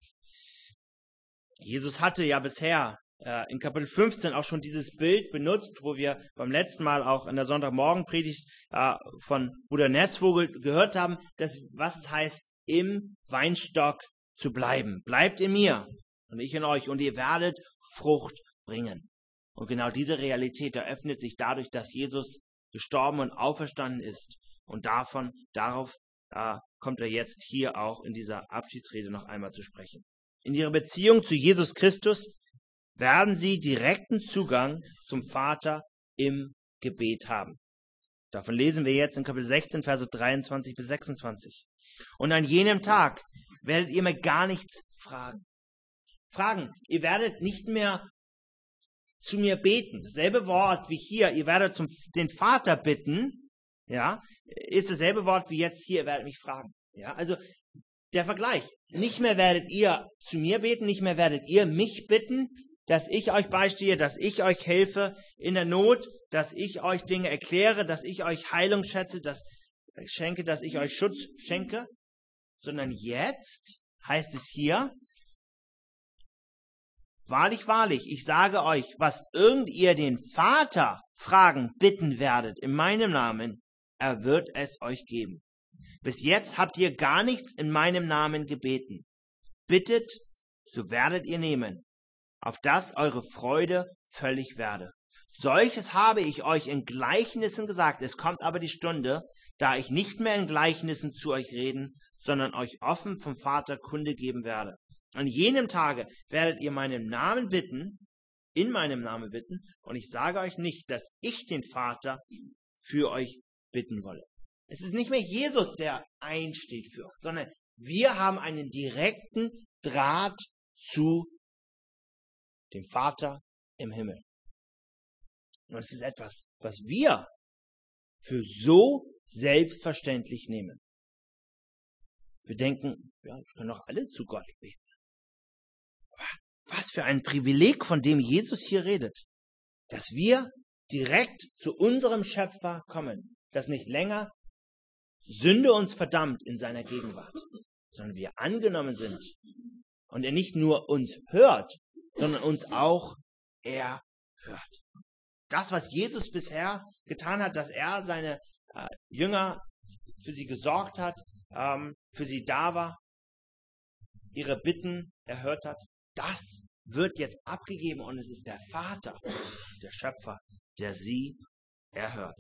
Jesus hatte ja bisher äh, in Kapitel fünfzehn auch schon dieses Bild benutzt, wo wir beim letzten Mal auch in der Sonntagmorgenpredigt äh, von Bruder Nesvogel gehört haben, dass, was es heißt, im Weinstock zu bleiben. Bleibt in mir und ich in euch und ihr werdet Frucht bringen. Und genau diese Realität eröffnet sich dadurch, dass Jesus gestorben und auferstanden ist. Und davon, darauf äh, kommt er jetzt hier auch in dieser Abschiedsrede noch einmal zu sprechen. In ihrer Beziehung zu Jesus Christus werden sie direkten Zugang zum Vater im Gebet haben. Davon lesen wir jetzt in Kapitel sechzehn, Verse dreiundzwanzig bis sechsundzwanzig. Und an jenem Tag werdet ihr mir gar nichts fragen. Fragen, ihr werdet nicht mehr zu mir beten. Dasselbe Wort wie hier, ihr werdet zum, den Vater bitten, ja, ist dasselbe Wort wie jetzt hier, ihr werdet mich fragen. Ja, also der Vergleich. Nicht mehr werdet ihr zu mir beten, nicht mehr werdet ihr mich bitten, dass ich euch beistehe, dass ich euch helfe in der Not, dass ich euch Dinge erkläre, dass ich euch Heilung schätze, dass ich schenke, dass ich euch Schutz schenke, sondern jetzt heißt es hier, wahrlich, wahrlich, ich sage euch, was irgend ihr den Vater fragen, bitten werdet in meinem Namen, er wird es euch geben. Bis jetzt habt ihr gar nichts in meinem Namen gebeten. Bittet, so werdet ihr nehmen, auf dass eure Freude völlig werde. Solches habe ich euch in Gleichnissen gesagt. Es kommt aber die Stunde, da ich nicht mehr in Gleichnissen zu euch reden, sondern euch offen vom Vater Kunde geben werde. An jenem Tage werdet ihr meinen Namen bitten, in meinem Namen bitten, und ich sage euch nicht, dass ich den Vater für euch bitten wolle. Es ist nicht mehr Jesus, der einsteht für uns, sondern wir haben einen direkten Draht zu dem Vater im Himmel. Und es ist etwas, was wir für so selbstverständlich nehmen. Wir denken, ja, wir können doch alle zu Gott beten. Was für ein Privileg, von dem Jesus hier redet, dass wir direkt zu unserem Schöpfer kommen, dass nicht länger Sünde uns verdammt in seiner Gegenwart, sondern wir angenommen sind und er nicht nur uns hört, sondern uns auch er hört. Das, was Jesus bisher getan hat, dass er seine äh, Jünger für sie gesorgt hat, ähm, für sie da war, ihre Bitten erhört hat, das wird jetzt abgegeben und es ist der Vater, der Schöpfer, der sie erhört.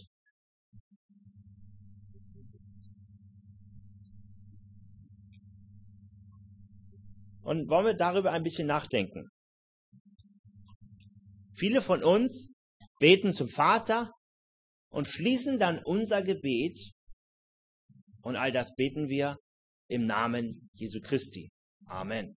Und wollen wir darüber ein bisschen nachdenken? Viele von uns beten zum Vater und schließen dann unser Gebet und all das beten wir im Namen Jesu Christi. Amen.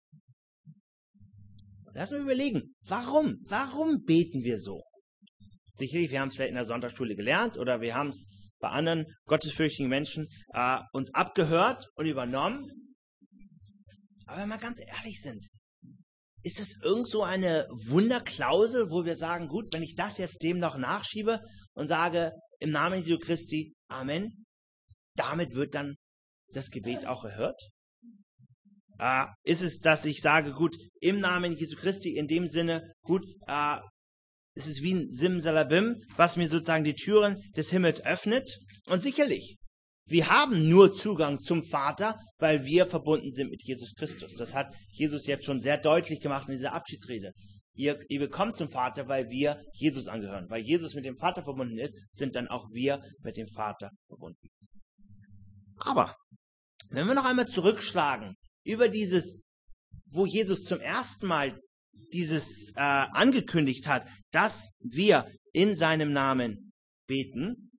Lass uns überlegen, warum? Warum beten wir so? Sicherlich, wir haben es vielleicht in der Sonntagsschule gelernt oder wir haben es bei anderen gottesfürchtigen Menschen äh, uns abgehört und übernommen. Aber wenn wir ganz ehrlich sind, ist es irgend so eine Wunderklausel, wo wir sagen, gut, wenn ich das jetzt dem noch nachschiebe und sage, im Namen Jesu Christi, Amen, damit wird dann das Gebet auch erhört? Äh, ist es, dass ich sage, gut, im Namen Jesu Christi, in dem Sinne, gut, äh, es ist wie ein Simsalabim, was mir sozusagen die Türen des Himmels öffnet. Und sicherlich, wir haben nur Zugang zum Vater, weil wir verbunden sind mit Jesus Christus. Das hat Jesus jetzt schon sehr deutlich gemacht in dieser Abschiedsrede. Ihr, ihr bekommt zum Vater, weil wir Jesus angehören. Weil Jesus mit dem Vater verbunden ist, sind dann auch wir mit dem Vater verbunden. Aber, wenn wir noch einmal zurückschlagen über dieses, wo Jesus zum ersten Mal dieses äh, angekündigt hat, dass wir in seinem Namen beten,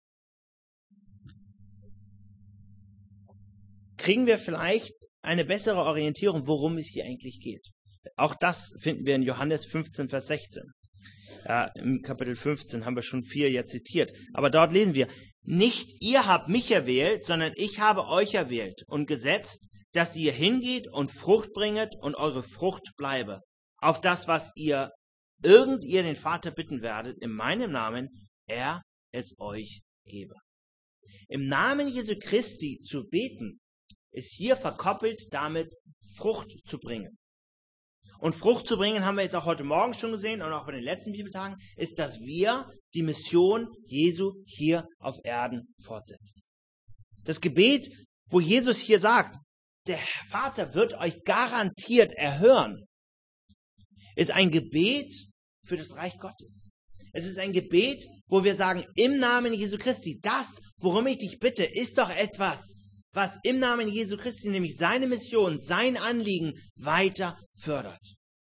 kriegen wir vielleicht eine bessere Orientierung, worum es hier eigentlich geht. Auch das finden wir in Johannes fünfzehn, Vers sechzehn. Äh, Im Kapitel fünfzehn haben wir schon vier jetzt zitiert. Aber dort lesen wir, nicht ihr habt mich erwählt, sondern ich habe euch erwählt und gesetzt, dass ihr hingeht und Frucht bringet und eure Frucht bleibe. Auf das, was ihr irgend ihr den Vater bitten werdet, in meinem Namen, er es euch gebe. Im Namen Jesu Christi zu beten, ist hier verkoppelt damit, Frucht zu bringen. Und Frucht zu bringen, haben wir jetzt auch heute Morgen schon gesehen und auch bei den letzten Bibeltagen, ist, dass wir die Mission Jesu hier auf Erden fortsetzen. Das Gebet, wo Jesus hier sagt, der Vater wird euch garantiert erhören, ist ein Gebet für das Reich Gottes. Es ist ein Gebet, wo wir sagen, im Namen Jesu Christi, das, worum ich dich bitte, ist doch etwas, was im Namen Jesu Christi, nämlich seine Mission, sein Anliegen weiter fördert.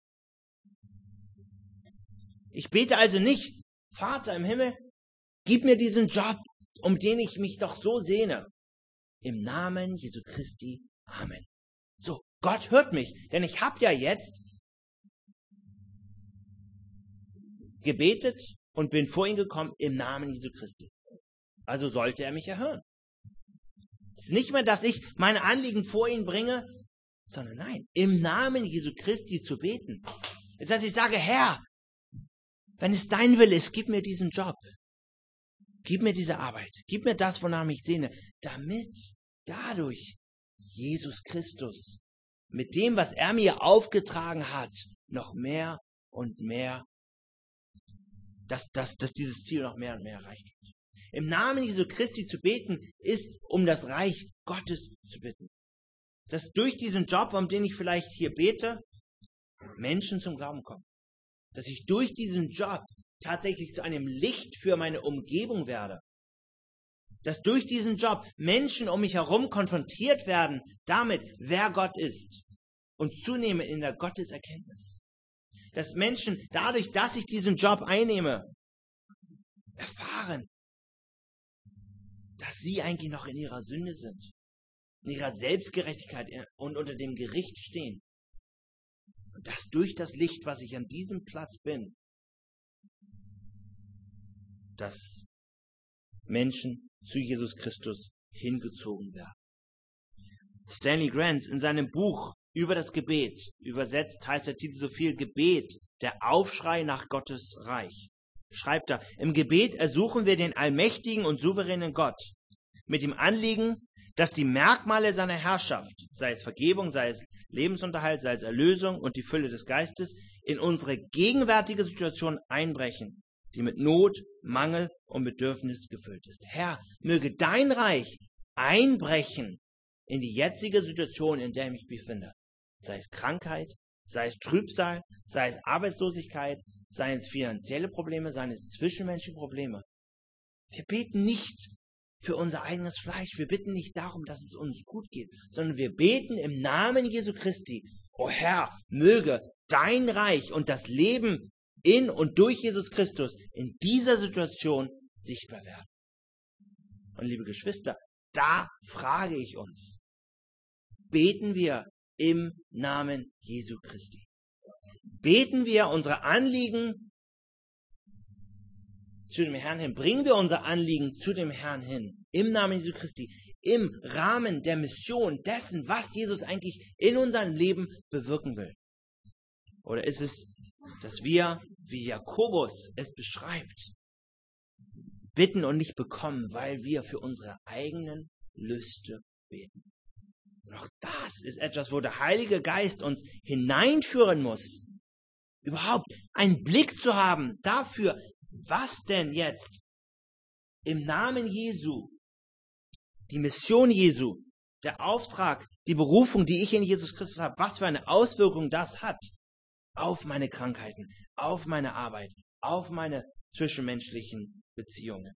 Ich bete also nicht, Vater im Himmel, gib mir diesen Job, um den ich mich doch so sehne. Im Namen Jesu Christi, Amen. So, Gott hört mich, denn ich habe ja jetzt gebetet und bin vor ihn gekommen im Namen Jesu Christi. Also sollte er mich erhören. Es ist nicht mehr, dass ich meine Anliegen vor ihn bringe sondern nein, im Namen Jesu Christi zu beten. Das heißt, ich sage, Herr, wenn es dein Wille ist, gib mir diesen Job. Gib mir diese Arbeit. Gib mir das, wonach ich sehne, damit dadurch Jesus Christus mit dem, was er mir aufgetragen hat, noch mehr und mehr, dass, dass, dass dieses Ziel noch mehr und mehr erreicht wird. Im Namen Jesu Christi zu beten, ist, um das Reich Gottes zu bitten. Dass durch diesen Job, um den ich vielleicht hier bete, Menschen zum Glauben kommen. Dass ich durch diesen Job tatsächlich zu einem Licht für meine Umgebung werde. Dass durch diesen Job Menschen um mich herum konfrontiert werden damit, wer Gott ist und zunehmen in der Gotteserkenntnis. Dass Menschen dadurch, dass ich diesen Job einnehme, erfahren, dass sie eigentlich noch in ihrer Sünde sind, in ihrer Selbstgerechtigkeit und unter dem Gericht stehen. Und dass durch das Licht, was ich an diesem Platz bin, dass Menschen zu Jesus Christus hingezogen werden. Stanley Grenz in seinem Buch über das Gebet, übersetzt heißt der Titel so viel, Gebet, der Aufschrei nach Gottes Reich, schreibt er, im Gebet ersuchen wir den allmächtigen und souveränen Gott mit dem Anliegen, dass die Merkmale seiner Herrschaft, sei es Vergebung, sei es Lebensunterhalt, sei es Erlösung und die Fülle des Geistes, in unsere gegenwärtige Situation einbrechen, die mit Not, Mangel und Bedürfnis gefüllt ist. Herr, möge dein Reich einbrechen in die jetzige Situation, in der ich mich befinde. Sei es Krankheit, sei es Trübsal, sei es Arbeitslosigkeit, sei es finanzielle Probleme, seien es zwischenmenschliche Probleme. Wir beten nicht für unser eigenes Fleisch. Wir bitten nicht darum, dass es uns gut geht, sondern wir beten im Namen Jesu Christi. O Herr, möge dein Reich und das Leben in und durch Jesus Christus in dieser Situation sichtbar werden. Und liebe Geschwister, da frage ich uns, beten wir im Namen Jesu Christi? Beten wir unsere Anliegen zu dem Herrn hin? Bringen wir unser Anliegen zu dem Herrn hin? Im Namen Jesu Christi? Im Rahmen der Mission dessen, was Jesus eigentlich in unserem Leben bewirken will? Oder ist es, dass wir, wie Jakobus es beschreibt, bitten und nicht bekommen, weil wir für unsere eigenen Lüste beten? Und auch das ist etwas, wo der Heilige Geist uns hineinführen muss, überhaupt einen Blick zu haben dafür, was denn jetzt im Namen Jesu, die Mission Jesu, der Auftrag, die Berufung, die ich in Jesus Christus habe, was für eine Auswirkung das hat auf meine Krankheiten, auf meine Arbeit, auf meine zwischenmenschlichen Beziehungen.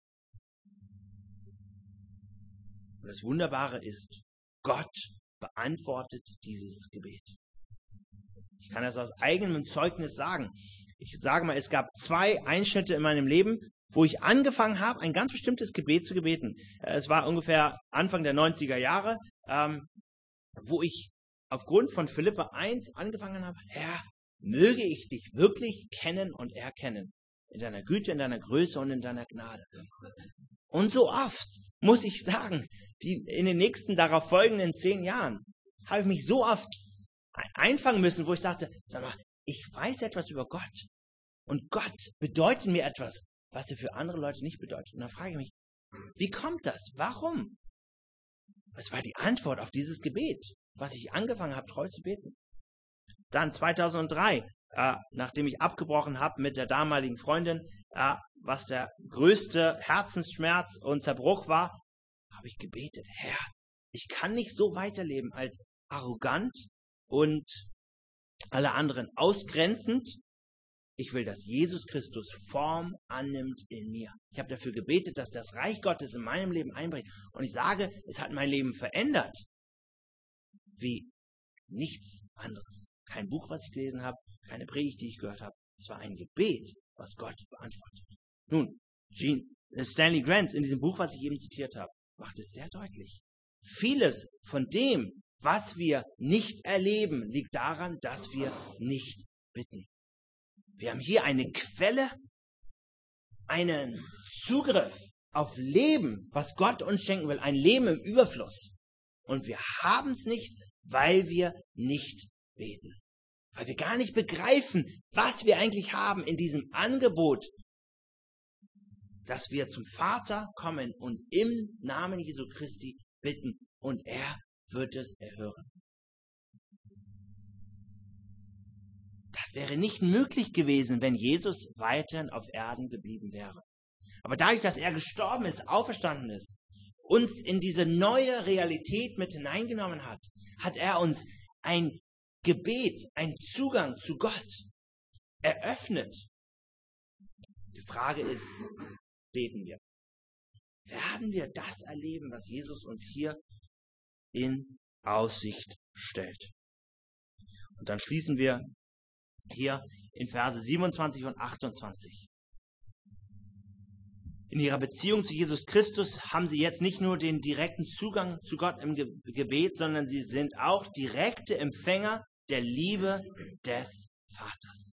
Und das Wunderbare ist, Gott beantwortet dieses Gebet. Ich kann das aus eigenem Zeugnis sagen. Ich sage mal, es gab zwei Einschnitte in meinem Leben, wo ich angefangen habe, ein ganz bestimmtes Gebet zu gebeten. Es war ungefähr Anfang der neunziger Jahre, ähm, wo ich aufgrund von Philipper eins angefangen habe, Herr, möge ich dich wirklich kennen und erkennen. In deiner Güte, in deiner Größe und in deiner Gnade. Und so oft, muss ich sagen, die, in den nächsten darauf folgenden zehn Jahren, habe ich mich so oft einfangen müssen, wo ich sagte, sag mal, ich weiß etwas über Gott. Und Gott bedeutet mir etwas, was er für andere Leute nicht bedeutet. Und dann frage ich mich, wie kommt das? Warum? Es war die Antwort auf dieses Gebet, was ich angefangen habe, treu zu beten. Dann zweitausenddrei, äh, nachdem ich abgebrochen habe mit der damaligen Freundin, äh, was der größte Herzensschmerz und Zerbruch war, habe ich gebetet, Herr, ich kann nicht so weiterleben als arrogant und alle anderen ausgrenzend. Ich will, dass Jesus Christus Form annimmt in mir. Ich habe dafür gebetet, dass das Reich Gottes in meinem Leben einbricht. Und ich sage, es hat mein Leben verändert. Wie nichts anderes. Kein Buch, was ich gelesen habe, keine Predigt, die ich gehört habe. Es war ein Gebet, was Gott beantwortet. Nun, Gene, Stanley Grenz in diesem Buch, was ich eben zitiert habe, macht es sehr deutlich. Vieles von dem, was wir nicht erleben, liegt daran, dass wir nicht bitten. Wir haben hier eine Quelle, einen Zugriff auf Leben, was Gott uns schenken will, ein Leben im Überfluss. Und wir haben es nicht, weil wir nicht beten. Weil wir gar nicht begreifen, was wir eigentlich haben in diesem Angebot, dass wir zum Vater kommen und im Namen Jesu Christi bitten und er wird es erhören. Das wäre nicht möglich gewesen, wenn Jesus weiterhin auf Erden geblieben wäre. Aber dadurch, dass er gestorben ist, auferstanden ist, uns in diese neue Realität mit hineingenommen hat, hat er uns ein Gebet, einen Zugang zu Gott eröffnet. Die Frage ist, beten wir? Werden wir das erleben, was Jesus uns hier in Aussicht stellt? Und dann schließen wir hier in Verse siebenundzwanzig und achtundzwanzig. In ihrer Beziehung zu Jesus Christus haben sie jetzt nicht nur den direkten Zugang zu Gott im Ge- Gebet, sondern sie sind auch direkte Empfänger der Liebe des Vaters.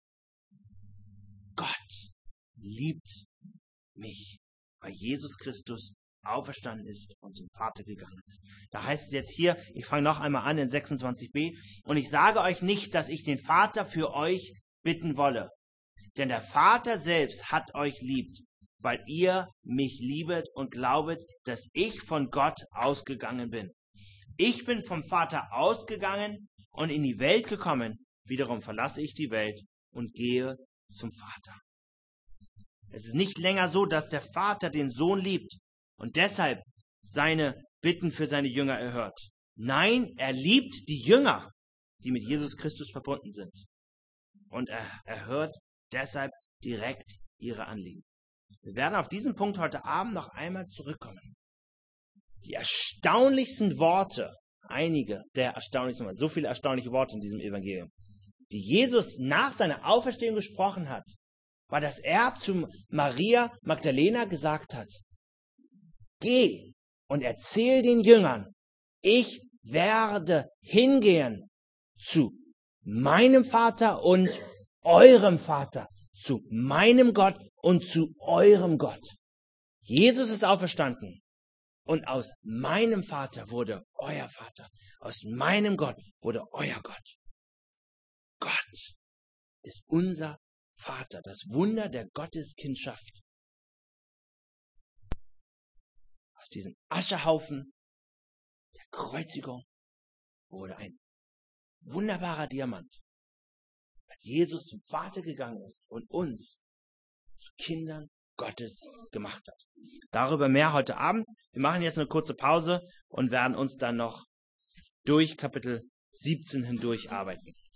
Gott liebt mich, weil Jesus Christus auferstanden ist und zum Vater gegangen ist. Da heißt es jetzt hier, ich fange noch einmal an in sechsundzwanzig b, und ich sage euch nicht, dass ich den Vater für euch bitten wolle, denn der Vater selbst hat euch liebt, weil ihr mich liebet und glaubet, dass ich von Gott ausgegangen bin. Ich bin vom Vater ausgegangen und in die Welt gekommen, wiederum verlasse ich die Welt und gehe zum Vater. Es ist nicht länger so, dass der Vater den Sohn liebt und deshalb seine Bitten für seine Jünger erhört. Nein, er liebt die Jünger, die mit Jesus Christus verbunden sind. Und er erhört deshalb direkt ihre Anliegen. Wir werden auf diesen Punkt heute Abend noch einmal zurückkommen. Die erstaunlichsten Worte, einige der erstaunlichsten Worte, so viele erstaunliche Worte in diesem Evangelium, die Jesus nach seiner Auferstehung gesprochen hat, war, dass er zu Maria Magdalena gesagt hat, geh und erzähl den Jüngern, ich werde hingehen zu meinem Vater und eurem Vater, zu meinem Gott und zu eurem Gott. Jesus ist auferstanden und aus meinem Vater wurde euer Vater, aus meinem Gott wurde euer Gott. Gott ist unser Vater, das Wunder der Gotteskindschaft. Aus diesem Aschehaufen der Kreuzigung wurde ein wunderbarer Diamant, als Jesus zum Vater gegangen ist und uns zu Kindern Gottes gemacht hat. Darüber mehr heute Abend. Wir machen jetzt eine kurze Pause und werden uns dann noch durch Kapitel siebzehn hindurch arbeiten.